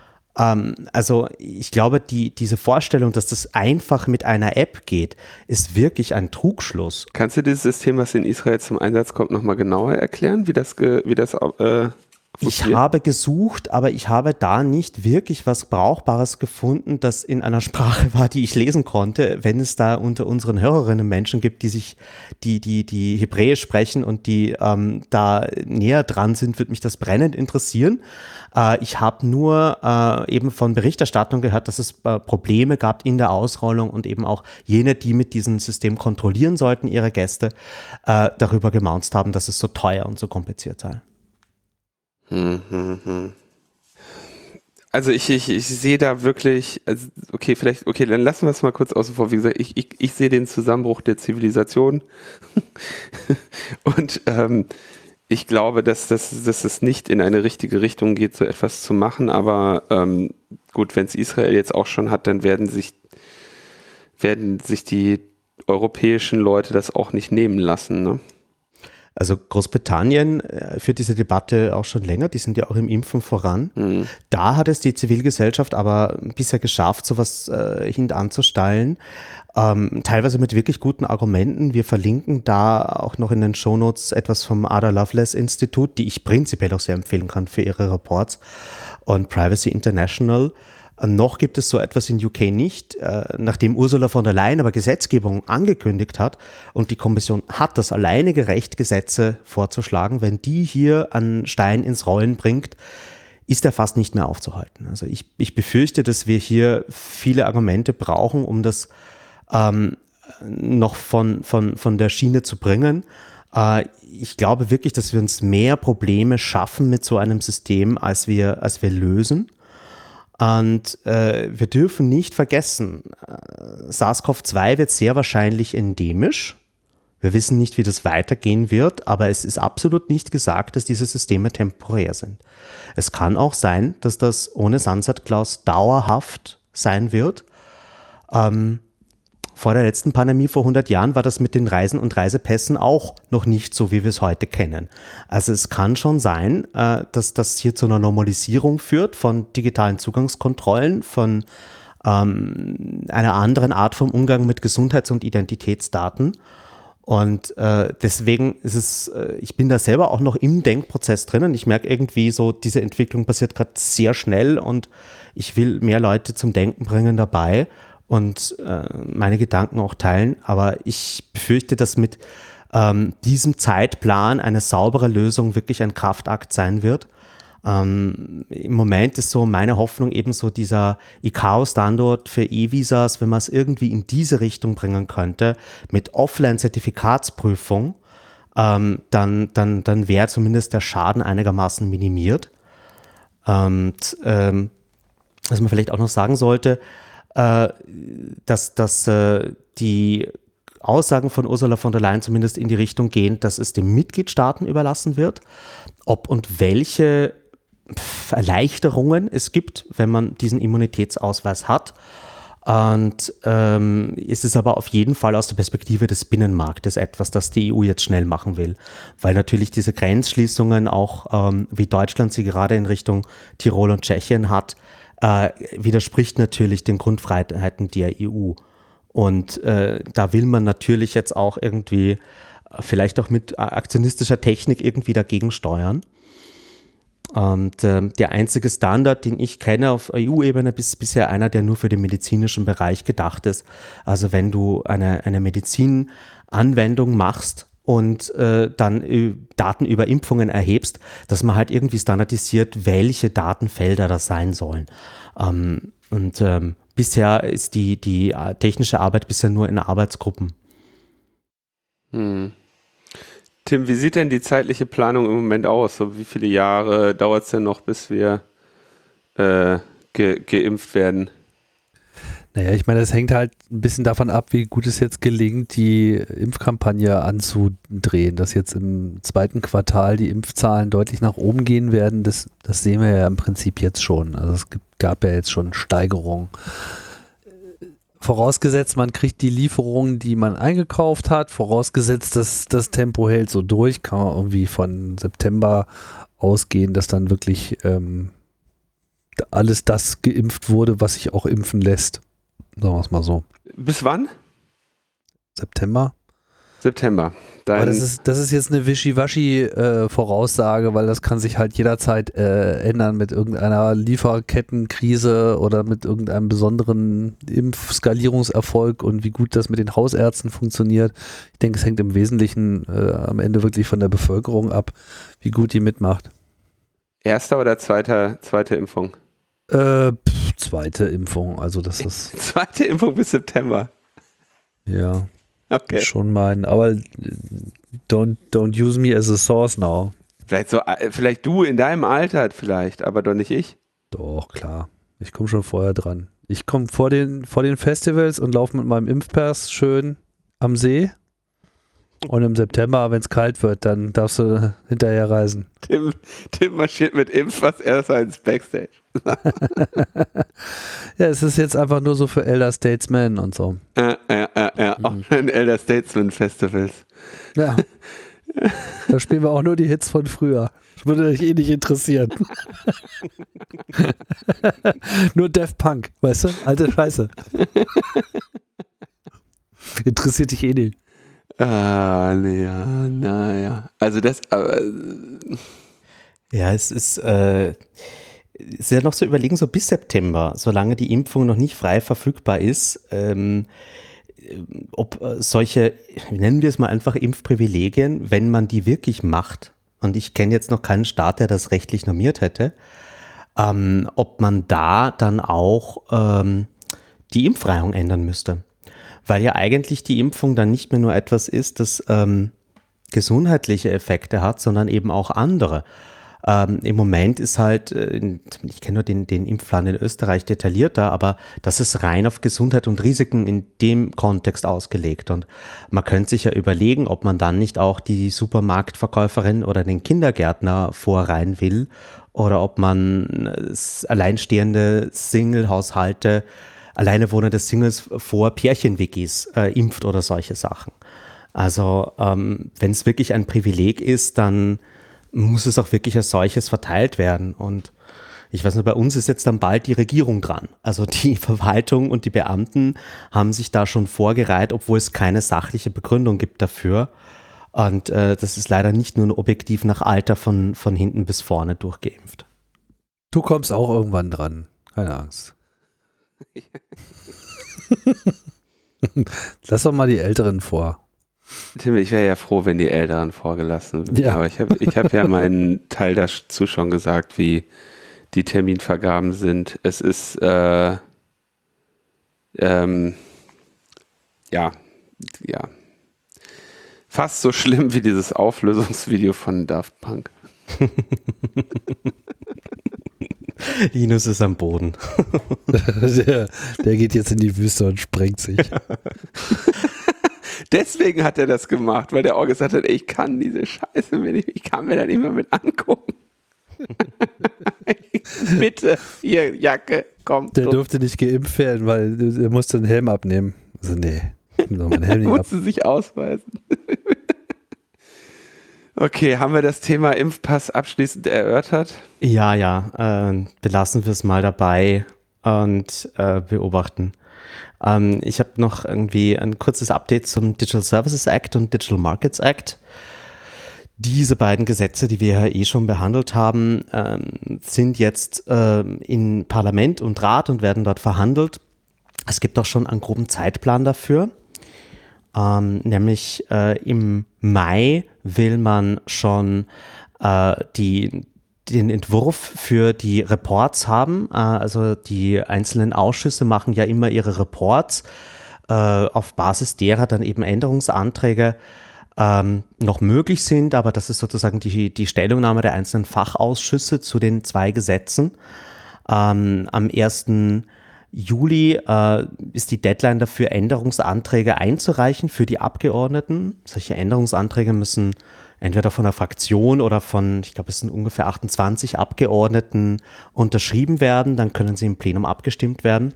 Ähm, also ich glaube, die, diese Vorstellung, dass das einfach mit einer App geht, ist wirklich ein Trugschluss. Kannst du dieses System, was in Israel zum Einsatz kommt, nochmal genauer erklären, wie das, ge, wie das äh Ich habe gesucht, aber ich habe da nicht wirklich was Brauchbares gefunden, das in einer Sprache war, die ich lesen konnte. Wenn es da unter unseren Hörerinnen Menschen gibt, die sich, die, die, die Hebräisch sprechen und die ähm, da näher dran sind, würde mich das brennend interessieren. Äh, ich habe nur äh, eben von Berichterstattung gehört, dass es äh, Probleme gab in der Ausrollung und eben auch jene, die mit diesem System kontrollieren sollten, ihre Gäste, äh, darüber gemaunzt haben, dass es so teuer und so kompliziert sei. Also ich, ich, ich sehe da wirklich, also okay, vielleicht, okay, dann lassen wir es mal kurz außen vor. Wie gesagt, ich, ich, ich sehe den Zusammenbruch der Zivilisation und ähm, ich glaube, dass, dass, dass es nicht in eine richtige Richtung geht, so etwas zu machen, aber ähm, gut, wenn es Israel jetzt auch schon hat, dann werden sich, werden sich die europäischen Leute das auch nicht nehmen lassen, ne? Also Großbritannien äh, führt diese Debatte auch schon länger, die sind ja auch im Impfen voran. Mhm. Da hat es die Zivilgesellschaft aber bisher geschafft, sowas äh, hintanzustellen, ähm, teilweise mit wirklich guten Argumenten. Wir verlinken da auch noch in den Shownotes etwas vom Ada Lovelace Institut, die ich prinzipiell auch sehr empfehlen kann für ihre Reports, und Privacy International. Noch gibt es so etwas in U K nicht, äh, nachdem Ursula von der Leyen aber Gesetzgebung angekündigt hat und die Kommission hat das alleinige Recht, Gesetze vorzuschlagen. Wenn die hier einen Stein ins Rollen bringt, ist er fast nicht mehr aufzuhalten. Also ich, ich befürchte, dass wir hier viele Argumente brauchen, um das ähm, noch von, von, von der Schiene zu bringen. Äh, ich glaube wirklich, dass wir uns mehr Probleme schaffen mit so einem System, als wir, als wir lösen. Und äh, wir dürfen nicht vergessen, äh, SARS-C o V zwei wird sehr wahrscheinlich endemisch. Wir wissen nicht, wie das weitergehen wird, aber es ist absolut nicht gesagt, dass diese Systeme temporär sind. Es kann auch sein, dass das ohne Sunset-Clause dauerhaft sein wird. Ähm, vor der letzten Pandemie vor hundert Jahren war das mit den Reisen und Reisepässen auch noch nicht so, wie wir es heute kennen. Also es kann schon sein, äh, dass das hier zu einer Normalisierung führt von digitalen Zugangskontrollen, von ähm, einer anderen Art vom Umgang mit Gesundheits- und Identitätsdaten. Und äh, deswegen ist es, äh, ich bin da selber auch noch im Denkprozess drin und ich merke irgendwie so, diese Entwicklung passiert gerade sehr schnell und ich will mehr Leute zum Denken bringen dabei und äh, meine Gedanken auch teilen, aber ich befürchte, dass mit ähm, diesem Zeitplan eine saubere Lösung wirklich ein Kraftakt sein wird. Ähm, im Moment ist so meine Hoffnung eben so dieser I C A O-Standard für E-Visas, wenn man es irgendwie in diese Richtung bringen könnte, mit Offline-Zertifikatsprüfung, ähm, dann, dann, dann wäre zumindest der Schaden einigermaßen minimiert. Und ähm, was man vielleicht auch noch sagen sollte, dass, dass äh, die Aussagen von Ursula von der Leyen zumindest in die Richtung gehen, dass es den Mitgliedstaaten überlassen wird, ob und welche Erleichterungen es gibt, wenn man diesen Immunitätsausweis hat. Und ähm, ist es aber auf jeden Fall aus der Perspektive des Binnenmarktes etwas, das die E U jetzt schnell machen will. Weil natürlich diese Grenzschließungen auch, ähm, wie Deutschland sie gerade in Richtung Tirol und Tschechien hat, Äh, widerspricht natürlich den Grundfreiheiten der E U. Und äh, da will man natürlich jetzt auch irgendwie äh, vielleicht auch mit aktionistischer Technik irgendwie dagegen steuern. Und äh, der einzige Standard, den ich kenne auf E U-Ebene, ist bisher einer, der nur für den medizinischen Bereich gedacht ist. Also wenn du eine, eine Medizinanwendung machst und äh, dann äh, Daten über Impfungen erhebst, dass man halt irgendwie standardisiert, welche Datenfelder das sein sollen. Ähm, und ähm, bisher ist die, die äh, technische Arbeit bisher nur in Arbeitsgruppen. Hm. Tim, wie sieht denn die zeitliche Planung im Moment aus? So wie viele Jahre dauert es denn noch, bis wir äh, ge geimpft werden? Naja, ich meine, das hängt halt ein bisschen davon ab, wie gut es jetzt gelingt, die Impfkampagne anzudrehen, dass jetzt im zweiten Quartal die Impfzahlen deutlich nach oben gehen werden. Das, das sehen wir ja im Prinzip jetzt schon. Also es gibt, gab ja jetzt schon Steigerungen. Vorausgesetzt, man kriegt die Lieferungen, die man eingekauft hat, vorausgesetzt, dass das Tempo hält so durch, kann man irgendwie von September ausgehen, dass dann wirklich ähm, alles das geimpft wurde, was sich auch impfen lässt. Sagen wir es mal so. Bis wann? September. September. Dein Aber das ist, das ist jetzt eine Wischiwaschi-Voraussage, äh, weil das kann sich halt jederzeit äh, ändern mit irgendeiner Lieferkettenkrise oder mit irgendeinem besonderen Impfskalierungserfolg und wie gut das mit den Hausärzten funktioniert. Ich denke, es hängt im Wesentlichen äh, am Ende wirklich von der Bevölkerung ab, wie gut die mitmacht. Erster oder zweiter, zweite Impfung? Äh, pff, zweite Impfung, also das ist... Zweite Impfung bis September. Ja. Okay. Schon meinen, aber don't, don't use me as a source now. Vielleicht so, vielleicht du in deinem Alter vielleicht, aber doch nicht ich. Doch, klar. Ich komme schon vorher dran. Ich komme vor den, vor den Festivals und laufe mit meinem Impfpass schön am See. Und im September, wenn es kalt wird, dann darfst du hinterher reisen. Tim, Tim marschiert mit Impfpass erst ins Backstage. Ja, es ist jetzt einfach nur so für Elder Statesmen und so. Ja, ja, ja, ja. Auch in Elder Statesman Festivals. Ja. Da spielen wir auch nur die Hits von früher. Das würde dich eh nicht interessieren. Nur Daft Punk, weißt du? Alte Scheiße. Interessiert dich eh nicht. Ah, naja, naja. Also das, aber. Ja, es ist, äh, ist ja noch so überlegen, so bis September, solange die Impfung noch nicht frei verfügbar ist, ähm, ob solche, nennen wir es mal einfach Impfprivilegien, wenn man die wirklich macht, und ich kenne jetzt noch keinen Staat, der das rechtlich normiert hätte, ähm, ob man da dann auch ähm, die Impfreihung ändern müsste. Weil ja eigentlich die Impfung dann nicht mehr nur etwas ist, das ähm, gesundheitliche Effekte hat, sondern eben auch andere. Ähm, im Moment ist halt, äh, ich kenne nur den, den Impfplan in Österreich detaillierter, aber das ist rein auf Gesundheit und Risiken in dem Kontext ausgelegt. Und man könnte sich ja überlegen, ob man dann nicht auch die Supermarktverkäuferin oder den Kindergärtner vorreihen will oder ob man äh, alleinstehende Single-Haushalte, alleine wohnende Singles vor Pärchen-W Gs äh, impft oder solche Sachen. Also ähm, wenn es wirklich ein Privileg ist, dann muss es auch wirklich als solches verteilt werden. Und ich weiß nicht, bei uns ist jetzt dann bald die Regierung dran. Also die Verwaltung und die Beamten haben sich da schon vorgereiht, obwohl es keine sachliche Begründung gibt dafür. Und äh, das ist leider nicht nur objektiv nach Alter von, von hinten bis vorne durchgeimpft. Du kommst auch irgendwann dran. Keine Angst. Lass doch mal die Älteren vor. Tim, ich wäre ja froh, wenn die Älteren vorgelassen würden. Ja. Aber ich habe ich hab ja meinen Teil dazu schon gesagt, wie die Terminvergaben sind. Es ist äh, ähm, ja, ja, fast so schlimm wie dieses Auflösungsvideo von Daft Punk. Linus ist am Boden. der, der geht jetzt in die Wüste und sprengt sich. Deswegen hat er das gemacht, weil der auch gesagt hat, ey, ich kann diese Scheiße mir nicht, ich kann mir da nicht mehr mit angucken. Bitte, hier, Jacke, komm. Der durfte nicht geimpft werden, weil er musste den Helm abnehmen. Also nee, ich nehme doch meinen Helm nicht ab. Musste sich ausweisen. Okay, haben wir das Thema Impfpass abschließend erörtert? Ja, ja, äh, belassen wir es mal dabei und äh, beobachten. Ähm, ich habe noch irgendwie ein kurzes Update zum Digital Services Act und Digital Markets Act. Diese beiden Gesetze, die wir ja eh schon behandelt haben, ähm, sind jetzt äh, in Parlament und Rat und werden dort verhandelt. Es gibt auch schon einen groben Zeitplan dafür. Ähm, nämlich äh, im Mai will man schon äh, die, den Entwurf für die Reports haben. Äh, also die einzelnen Ausschüsse machen ja immer ihre Reports, äh, auf Basis derer dann eben Änderungsanträge ähm, noch möglich sind. Aber das ist sozusagen die, die Stellungnahme der einzelnen Fachausschüsse zu den zwei Gesetzen. Ähm, am ersten Juli äh, ist die Deadline dafür, Änderungsanträge einzureichen für die Abgeordneten. Solche Änderungsanträge müssen entweder von einer Fraktion oder von, ich glaube, es sind ungefähr achtundzwanzig Abgeordneten unterschrieben werden. Dann können sie im Plenum abgestimmt werden.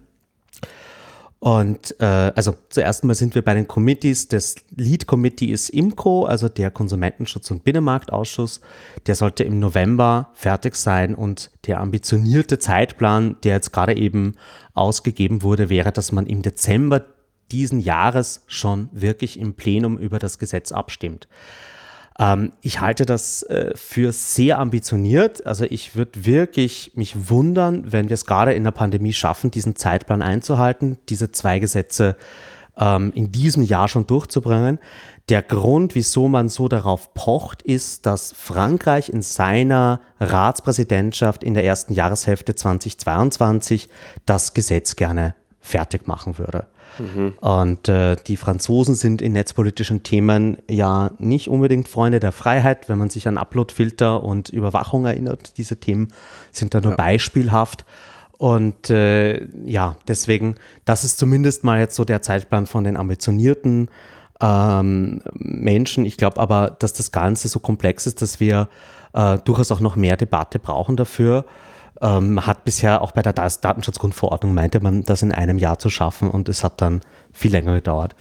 Und äh, also zuerst mal sind wir bei den Committees. Das Lead Committee ist IMCO, also der Konsumentenschutz- und Binnenmarktausschuss. Der sollte im November fertig sein und der ambitionierte Zeitplan, der jetzt gerade eben ausgegeben wurde, wäre, dass man im Dezember diesen Jahres schon wirklich im Plenum über das Gesetz abstimmt. Ähm, ich halte das äh, für sehr ambitioniert. Also ich würde wirklich mich wundern, wenn wir es gerade in der Pandemie schaffen, diesen Zeitplan einzuhalten, diese zwei Gesetze ähm, in diesem Jahr schon durchzubringen. Der Grund, wieso man so darauf pocht, ist, dass Frankreich in seiner Ratspräsidentschaft in der ersten Jahreshälfte zweitausendzweiundzwanzig das Gesetz gerne fertig machen würde. Mhm. Und äh, die Franzosen sind in netzpolitischen Themen ja nicht unbedingt Freunde der Freiheit. Wenn man sich an Uploadfilter und Überwachung erinnert, diese Themen sind da nur ja. beispielhaft. Und äh, ja, deswegen, das ist zumindest mal jetzt so der Zeitplan von den ambitionierten ähm, Menschen. Ich glaube aber, dass das Ganze so komplex ist, dass wir äh, durchaus auch noch mehr Debatte brauchen dafür. Ähm, man hat bisher auch bei der Das- Datenschutzgrundverordnung meinte man, das in einem Jahr zu schaffen und es hat dann viel länger gedauert.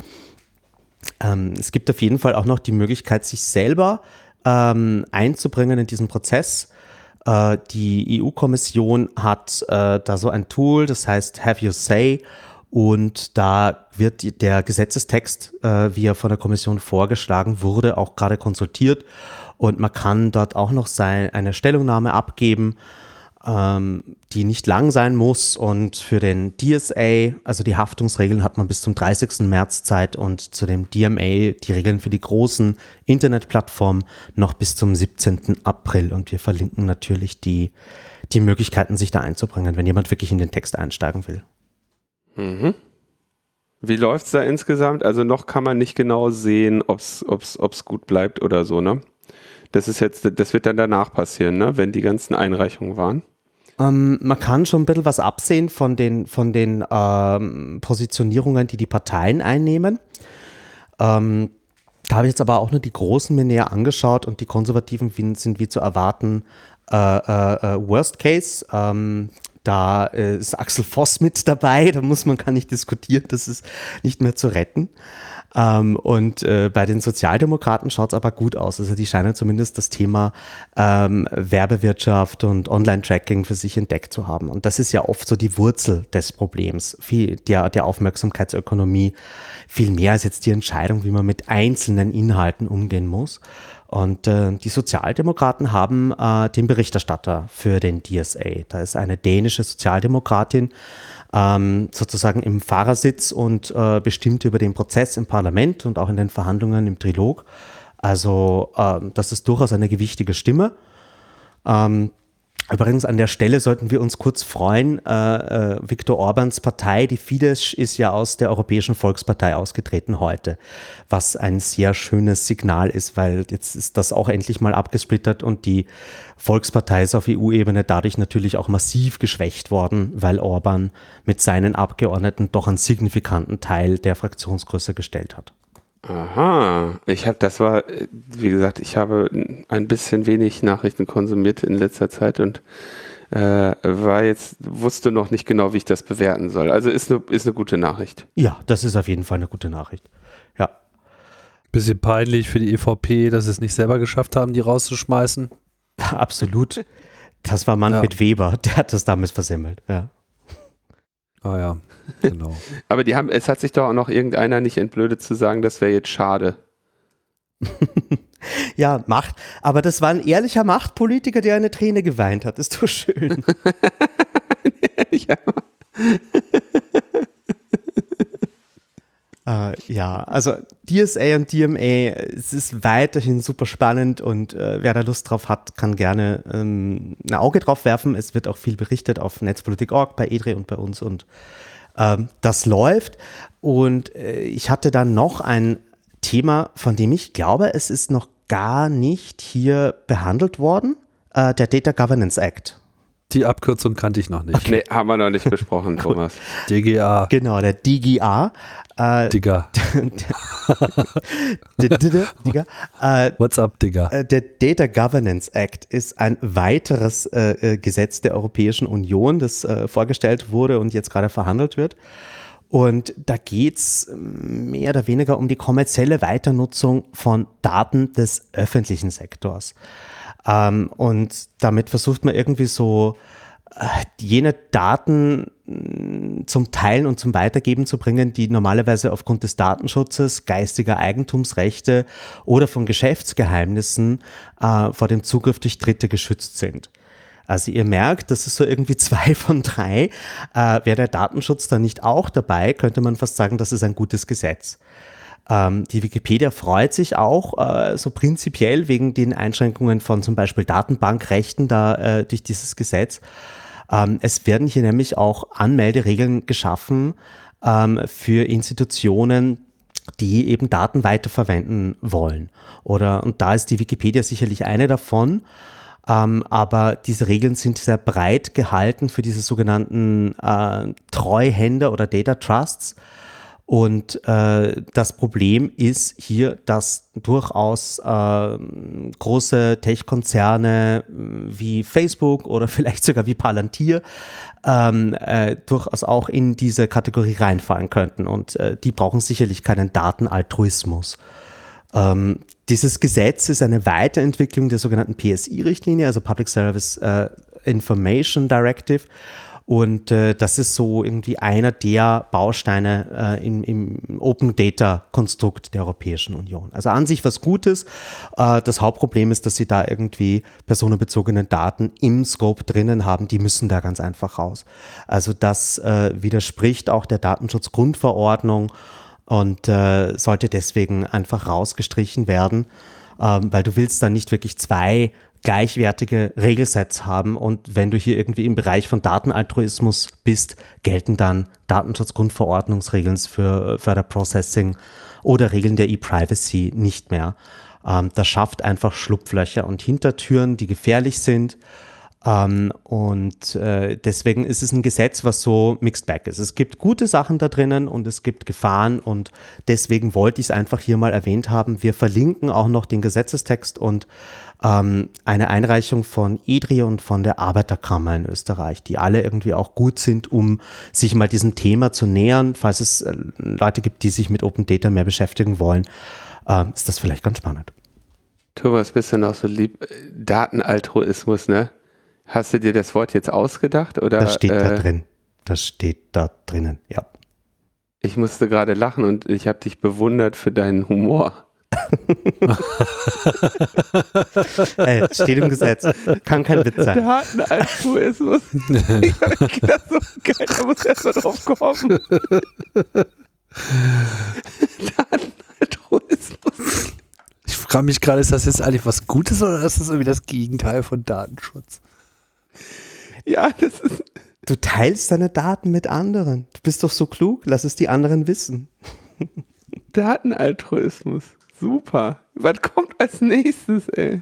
Ähm, es gibt auf jeden Fall auch noch die Möglichkeit, sich selber ähm, einzubringen in diesen Prozess. Äh, die E U-Kommission hat äh, da so ein Tool, das heißt Have Your Say, und da wird die, der Gesetzestext, äh, wie er von der Kommission vorgeschlagen wurde, auch gerade konsultiert und man kann dort auch noch sein, eine Stellungnahme abgeben, ähm, die nicht lang sein muss, und für den D S A, also die Haftungsregeln, hat man bis zum dreißigsten März Zeit und zu dem D M A, die Regeln für die großen Internetplattformen, noch bis zum siebzehnten April, und wir verlinken natürlich die, die Möglichkeiten, sich da einzubringen, wenn jemand wirklich in den Text einsteigen will. Mhm. Wie läuft's da insgesamt? Also noch kann man nicht genau sehen, ob's, ob's, ob's gut bleibt oder so, ne? Das ist jetzt, das wird dann danach passieren, ne? Wenn die ganzen Einreichungen waren. Ähm, man kann schon ein bisschen was absehen von den, von den ähm, Positionierungen, die die Parteien einnehmen. Ähm, da habe ich jetzt aber auch nur die Großen mir näher angeschaut, und die Konservativen sind wie zu erwarten äh, äh, äh, Worst Case. Ähm, da äh, ist Axel Voss mit dabei, da muss man gar nicht diskutieren, das ist nicht mehr zu retten. Ähm, und äh, bei den Sozialdemokraten schaut es aber gut aus. Also die scheinen zumindest das Thema ähm, Werbewirtschaft und Online-Tracking für sich entdeckt zu haben. Und das ist ja oft so die Wurzel des Problems, viel, der, der Aufmerksamkeitsökonomie, viel mehr als jetzt die Entscheidung, wie man mit einzelnen Inhalten umgehen muss. Und äh, die Sozialdemokraten haben äh, den Berichterstatter für den D S A. Da ist eine dänische Sozialdemokratin, Ähm, sozusagen im Fahrersitz und äh, bestimmt über den Prozess im Parlament und auch in den Verhandlungen im Trilog. Also ähm, das ist durchaus eine gewichtige Stimme. Ähm, übrigens an der Stelle sollten wir uns kurz freuen, äh, äh, Viktor Orbáns Partei, die Fidesz, ist ja aus der Europäischen Volkspartei ausgetreten heute, was ein sehr schönes Signal ist, weil jetzt ist das auch endlich mal abgesplittert und die Volkspartei ist auf E U-Ebene dadurch natürlich auch massiv geschwächt worden, weil Orbán mit seinen Abgeordneten doch einen signifikanten Teil der Fraktionsgröße gestellt hat. Aha, ich habe, das war, wie gesagt, ich habe ein bisschen wenig Nachrichten konsumiert in letzter Zeit und äh, war jetzt, wusste noch nicht genau, wie ich das bewerten soll. Also ist eine, ist eine gute Nachricht. Ja, das ist auf jeden Fall eine gute Nachricht. Ja. Bisschen peinlich für die E V P, dass sie es nicht selber geschafft haben, die rauszuschmeißen. Absolut. Das war Manfred ja. Weber, der hat das damals versemmelt. Ja. Ah ja, genau. Aber die haben, es hat sich doch auch noch irgendeiner nicht entblödet zu sagen, das wäre jetzt schade. Ja, Macht. Aber das war ein ehrlicher Machtpolitiker, der eine Träne geweint hat. Ist doch schön. Ja. Uh, ja, also D S A und D M A, es ist weiterhin super spannend und äh, wer da Lust drauf hat, kann gerne ähm, ein Auge drauf werfen. Es wird auch viel berichtet auf Netzpolitik Punkt org, bei Edre und bei uns, und ähm, das läuft. Und äh, ich hatte dann noch ein Thema, von dem ich glaube, es ist noch gar nicht hier behandelt worden, äh, der Data Governance Act. Die Abkürzung kannte ich noch nicht. Okay. Nee, haben wir noch nicht besprochen, Thomas. D G A. Genau, der D G A. Äh, Digga. Digga. Äh, What's up, Digga? äh, der Data Governance Act ist ein weiteres äh, Gesetz der Europäischen Union, das äh, vorgestellt wurde und jetzt gerade verhandelt wird. Und da geht es mehr oder weniger um die kommerzielle Weiternutzung von Daten des öffentlichen Sektors. Ähm, und damit versucht man irgendwie so äh, jene Daten mh, zum Teilen und zum Weitergeben zu bringen, die normalerweise aufgrund des Datenschutzes, geistiger Eigentumsrechte oder von Geschäftsgeheimnissen äh, vor dem Zugriff durch Dritte geschützt sind. Also ihr merkt, das ist so irgendwie zwei von drei. Äh, wäre der Datenschutz da nicht auch dabei, könnte man fast sagen, das ist ein gutes Gesetz. Ähm, die Wikipedia freut sich auch äh, so prinzipiell wegen den Einschränkungen von zum Beispiel Datenbankrechten da äh, durch dieses Gesetz. Ähm, es werden hier nämlich auch Anmelderegeln geschaffen ähm, für Institutionen, die eben Daten weiterverwenden wollen. Oder, und da ist die Wikipedia sicherlich eine davon. Ähm, aber diese Regeln sind sehr breit gehalten für diese sogenannten äh, Treuhänder oder Data Trusts. Und äh, das Problem ist hier, dass durchaus äh, große Tech-Konzerne wie Facebook oder vielleicht sogar wie Palantir ähm, äh, durchaus auch in diese Kategorie reinfallen könnten. Und äh, die brauchen sicherlich keinen Datenaltruismus. Ähm, dieses Gesetz ist eine Weiterentwicklung der sogenannten P S I-Richtlinie, also Public Service äh, Information Directive. Und äh, das ist so irgendwie einer der Bausteine äh, im, im Open-Data-Konstrukt der Europäischen Union. Also an sich was Gutes. Äh, das Hauptproblem ist, dass sie da irgendwie personenbezogene Daten im Scope drinnen haben. Die müssen da ganz einfach raus. Also das äh, widerspricht auch der Datenschutzgrundverordnung und äh, sollte deswegen einfach rausgestrichen werden, ähm, weil du willst dann nicht wirklich zwei gleichwertige Regelsets haben und wenn du hier irgendwie im Bereich von Datenaltruismus bist, gelten dann Datenschutzgrundverordnungsregeln für Further Processing oder Regeln der E-Privacy nicht mehr. Ähm, das schafft einfach Schlupflöcher und Hintertüren, die gefährlich sind. Ähm, und äh, deswegen ist es ein Gesetz, was so mixed bag ist. Es gibt gute Sachen da drinnen und es gibt Gefahren und deswegen wollte ich es einfach hier mal erwähnt haben. Wir verlinken auch noch den Gesetzestext und ähm, eine Einreichung von E D R I und von der Arbeiterkammer in Österreich, die alle irgendwie auch gut sind, um sich mal diesem Thema zu nähern. Falls es äh, Leute gibt, die sich mit Open Data mehr beschäftigen wollen, äh, ist das vielleicht ganz spannend. Thomas, bist du noch so lieb? Datenaltruismus, ne? Hast du dir das Wort jetzt ausgedacht? Oder, das steht äh, da drin. Das steht da drinnen, ja. Ich musste gerade lachen und ich habe dich bewundert für deinen Humor. Ey, das steht im Gesetz. Kann kein Witz sein. Datenaltruismus. Ich habe gedacht, so geil, da muss erst mal drauf kommen. Datenaltruismus. Ich frage mich gerade, ist das jetzt eigentlich was Gutes oder ist das irgendwie das Gegenteil von Datenschutz? Ja, das ist... Du teilst deine Daten mit anderen. Du bist doch so klug, lass es die anderen wissen. Datenaltruismus. Super. Was kommt als nächstes, ey?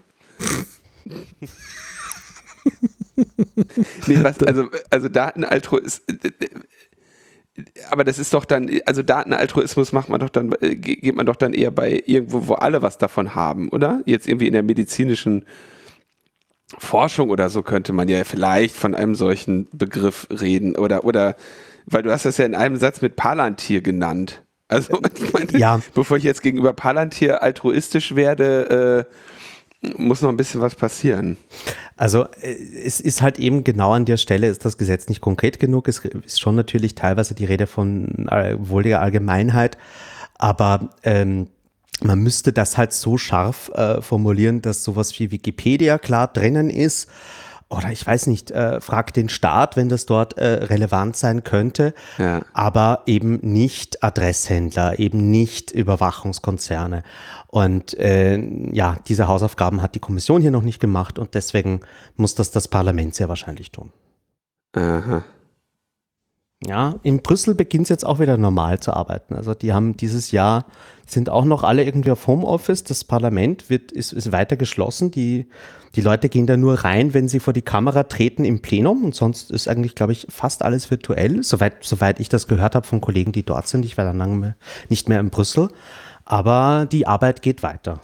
Nee, was, also, also Datenaltruismus, aber das ist doch dann, also Datenaltruismus macht man doch dann, geht man doch dann eher bei irgendwo, wo alle was davon haben, oder? Jetzt irgendwie in der medizinischen Forschung oder so könnte man ja vielleicht von einem solchen Begriff reden oder, oder, weil du hast das ja in einem Satz mit Palantir genannt. Also, ich meine, ja. Bevor ich jetzt gegenüber Palantir altruistisch werde, äh, muss noch ein bisschen was passieren. Also äh, es ist halt eben genau an der Stelle, ist das Gesetz nicht konkret genug. Es ist schon natürlich teilweise die Rede von äh, wohliger Allgemeinheit, aber ähm, man müsste das halt so scharf äh, formulieren, dass sowas wie Wikipedia klar drinnen ist. Oder ich weiß nicht, äh, frag den Staat, wenn das dort äh, relevant sein könnte, Ja. aber eben nicht Adresshändler, eben nicht Überwachungskonzerne. Und äh, ja, diese Hausaufgaben hat die Kommission hier noch nicht gemacht und deswegen muss das das Parlament sehr wahrscheinlich tun. Aha. Ja, in Brüssel beginnt es jetzt auch wieder normal zu arbeiten. Also die haben dieses Jahr, sind auch noch alle irgendwie auf Homeoffice. Das Parlament wird, ist, ist weiter geschlossen. Die, die Leute gehen da nur rein, wenn sie vor die Kamera treten im Plenum. Und sonst ist eigentlich, glaube ich, fast alles virtuell. Soweit, soweit ich das gehört habe von Kollegen, die dort sind. Ich war dann lange mehr, nicht mehr in Brüssel. Aber die Arbeit geht weiter.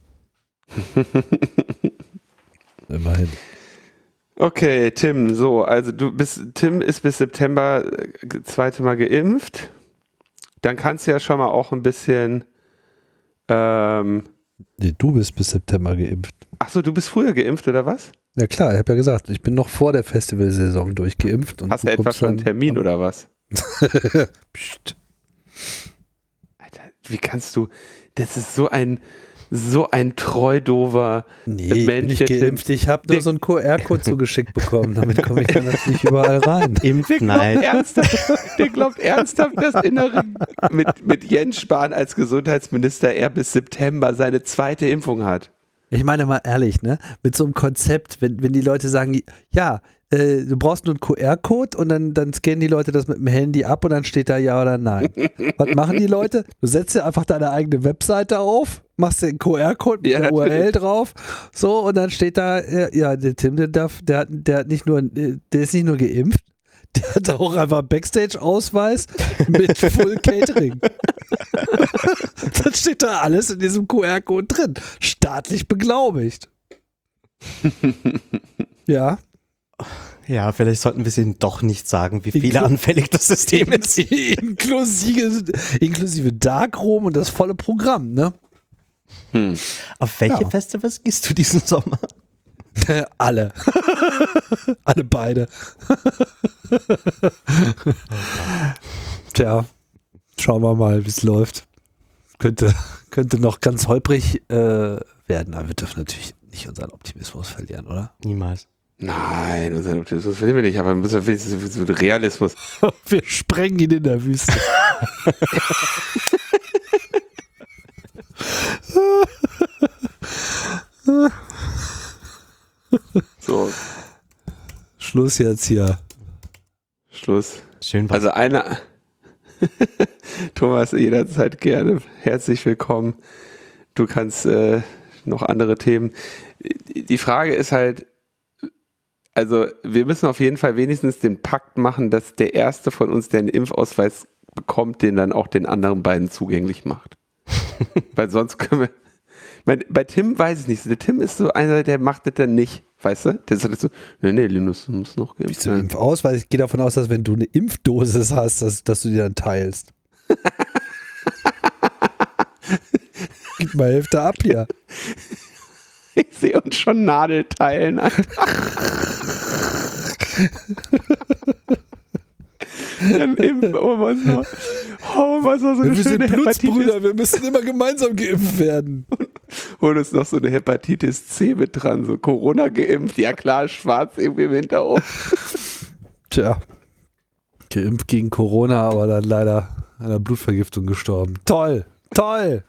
Immerhin. Okay, Tim, so, also du bist, Tim ist bis September äh, zweite Mal geimpft. Dann kannst du ja schon mal auch ein bisschen, ähm, Nee, du bist bis September geimpft. ach so, du bist früher geimpft, oder was? Ja klar, ich habe ja gesagt, ich bin noch vor der Festivalsaison durchgeimpft. Und Hast du etwa kommst schon einen dann- Termin oder was? Psst. Alter, wie kannst du, das ist so ein, so ein treu dover Nee, ich bin nicht Männchen. geimpft. Ich habe nur so einen Q R-Code zugeschickt bekommen. Damit komme ich dann natürlich überall rein. Der glaubt, Impfneid. ernsthaft, der glaubt ernsthaft, dass Innere mit, mit Jens Spahn als Gesundheitsminister er bis September seine zweite Impfung hat. Ich meine mal ehrlich, ne? Mit so einem Konzept, wenn, wenn die Leute sagen, ja, äh, du brauchst nur einen Q R-Code und dann, dann scannen die Leute das mit dem Handy ab und dann steht da ja oder nein. Was machen die Leute? Du setzt dir einfach deine eigene Webseite auf, machst den Q R-Code mit Ja, der natürlich. U R L drauf, so und dann steht da, äh, ja, der Tim, der darf, der hat, der hat nicht nur, äh, der ist nicht nur geimpft, Der hat auch einfach Backstage-Ausweis mit Full Catering. Das steht da alles in diesem Q R-Code drin. Staatlich beglaubigt. Ja. Ja, vielleicht sollten wir es ihnen doch nicht sagen, wie fehleranfällig das System ist. Inklusive, inklusive Darkroom und das volle Programm, ne? Hm. Auf welche Ja. Festivals gehst du diesen Sommer? Alle. Alle beide. Tja, schauen wir mal, wie es läuft. Könnte, könnte noch ganz holprig äh, werden, aber wir dürfen natürlich nicht unseren Optimismus verlieren, oder? Niemals. Nein, unseren Optimismus verlieren wir nicht, aber wir müssen wenigstens so Realismus. Wir sprengen ihn in der Wüste. So, Schluss jetzt hier. Schluss. Schön was. Also einer, Thomas, jederzeit gerne. Herzlich willkommen. Du kannst äh, noch andere Themen. Die Frage ist halt, also wir müssen auf jeden Fall wenigstens den Pakt machen, dass der Erste von uns, der einen Impfausweis bekommt, den dann auch den anderen beiden zugänglich macht. Weil sonst können wir, ich meine, bei Tim weiß ich nicht, der Tim ist so einer, der macht das dann nicht, weißt du? Der sagt so, nee, nee, Linus, du musst noch geimpft Bist du sein. Impfausweis? Ich gehe davon aus, dass wenn du eine Impfdosis hast, dass, dass du die dann teilst. Gib mal Hälfte ab hier. Ich sehe uns schon Nadelteilen. Dann impfen wir uns noch. Oh, was war so eine Wir schöne sind Blutsbrüder, Hepatitis. wir müssen immer gemeinsam geimpft werden. Und ist noch so eine Hepatitis C mit dran, so Corona geimpft. Ja klar, schwarz irgendwie im Hinterhof. Tja, geimpft gegen Corona, aber dann leider an einer Blutvergiftung gestorben. Toll, toll.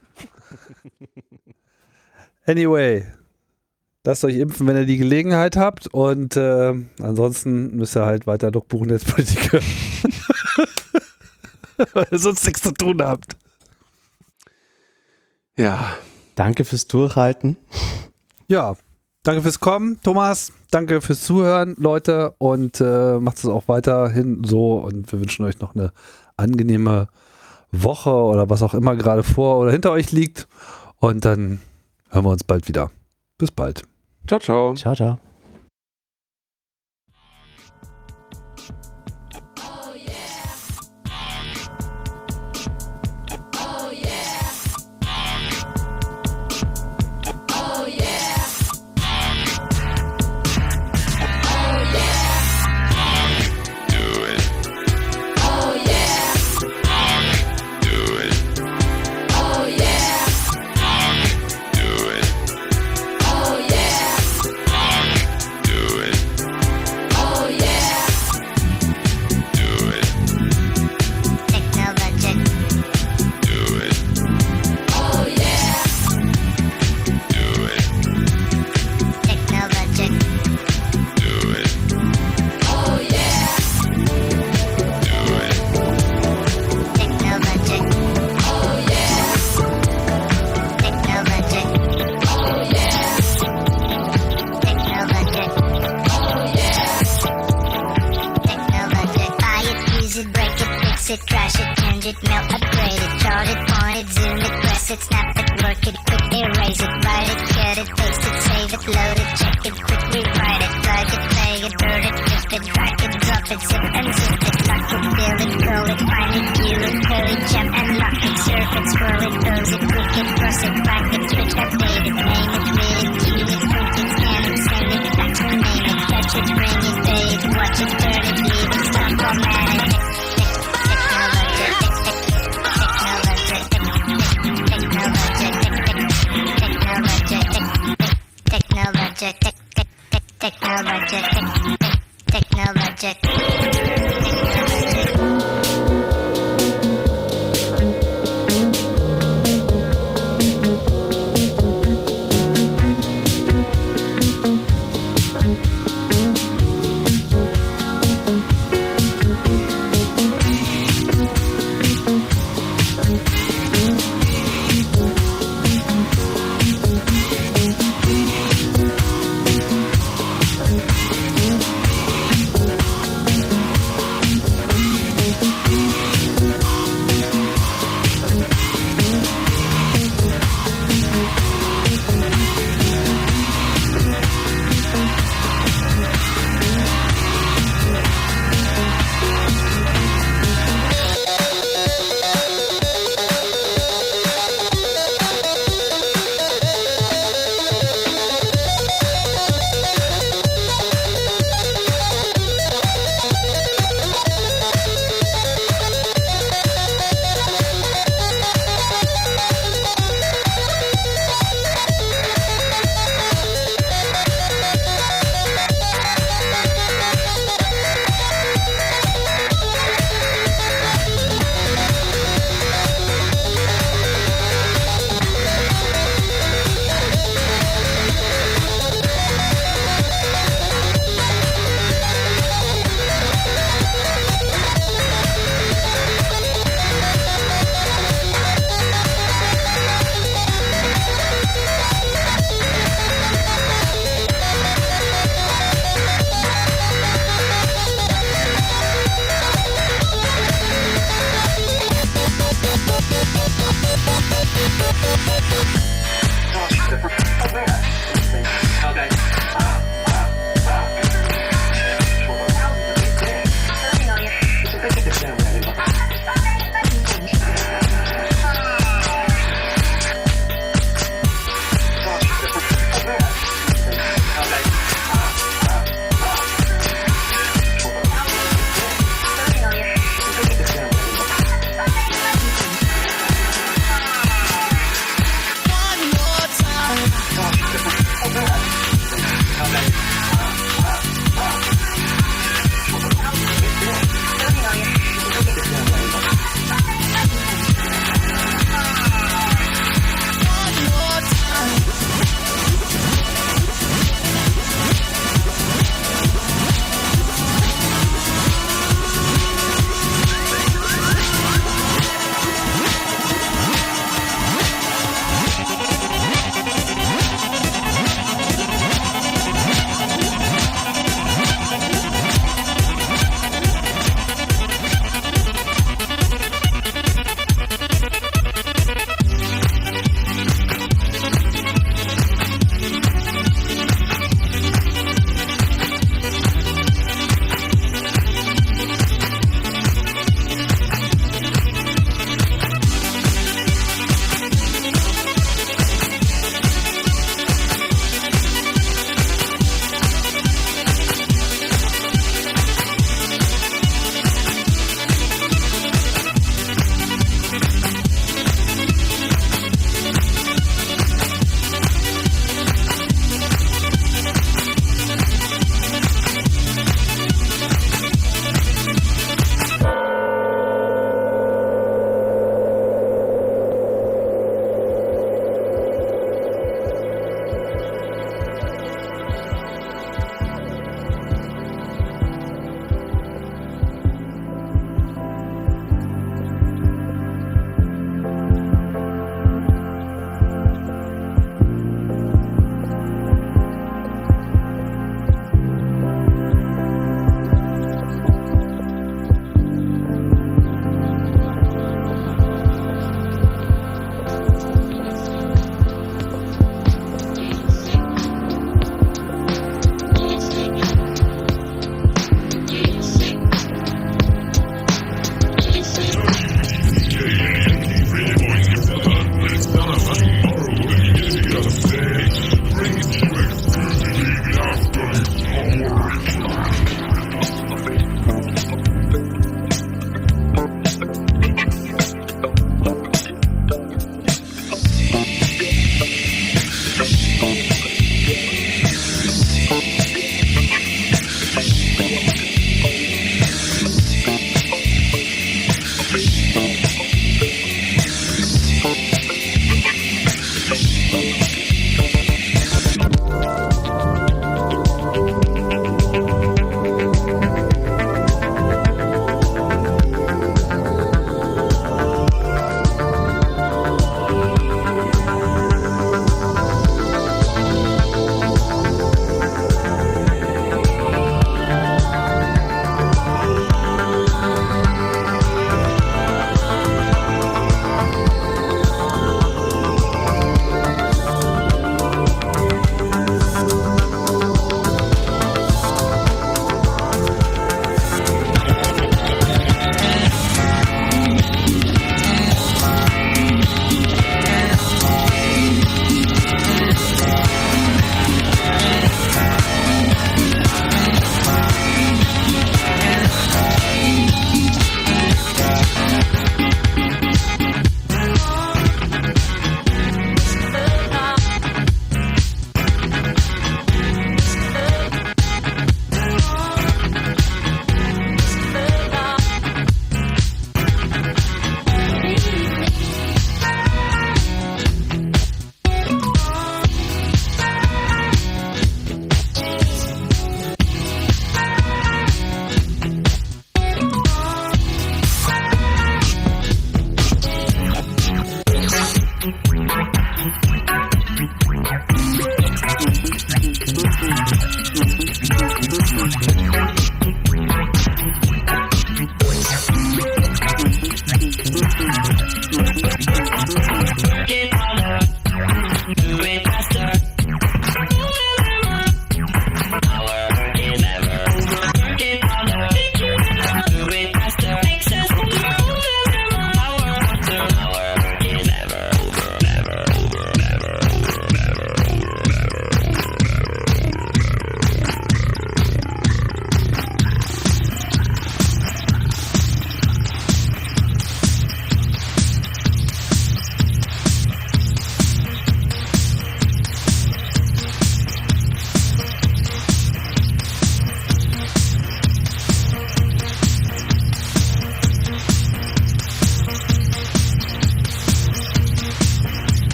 Anyway, lasst euch impfen, wenn ihr die Gelegenheit habt, und äh, ansonsten müsst ihr halt weiter Logbuch Netzpolitik hören. Weil ihr sonst nichts zu tun habt. Ja, Danke fürs Durchhalten. Ja, danke fürs Kommen, Thomas. Danke fürs Zuhören, Leute. Und äh, macht es auch weiterhin so. Und wir wünschen euch noch eine angenehme Woche oder was auch immer gerade vor oder hinter euch liegt. Und dann hören wir uns bald wieder. Bis bald. ciao, ciao. Ciao, ciao. Crash it, change it, melt, upgrade it, chart it, point it, zoom it, press it, snap it, work it, quick erase it, write it, cut it, paste it, save it, load it, check it, quick rewrite it, plug it, play it, burn it, lift it, drag it, drop it, zip and zip it, lock it, build it, call it, find it, view it, code it, jump and lock it, surf it, scroll it, close it, click it, cross it, back it, switch, update it, name it, read it, tune it, print it, scan it, send it, fax, rename it, touch it, bring it, pay it, watch it, turn it, leave it, stop, format it. Technologic, technologic, technologic.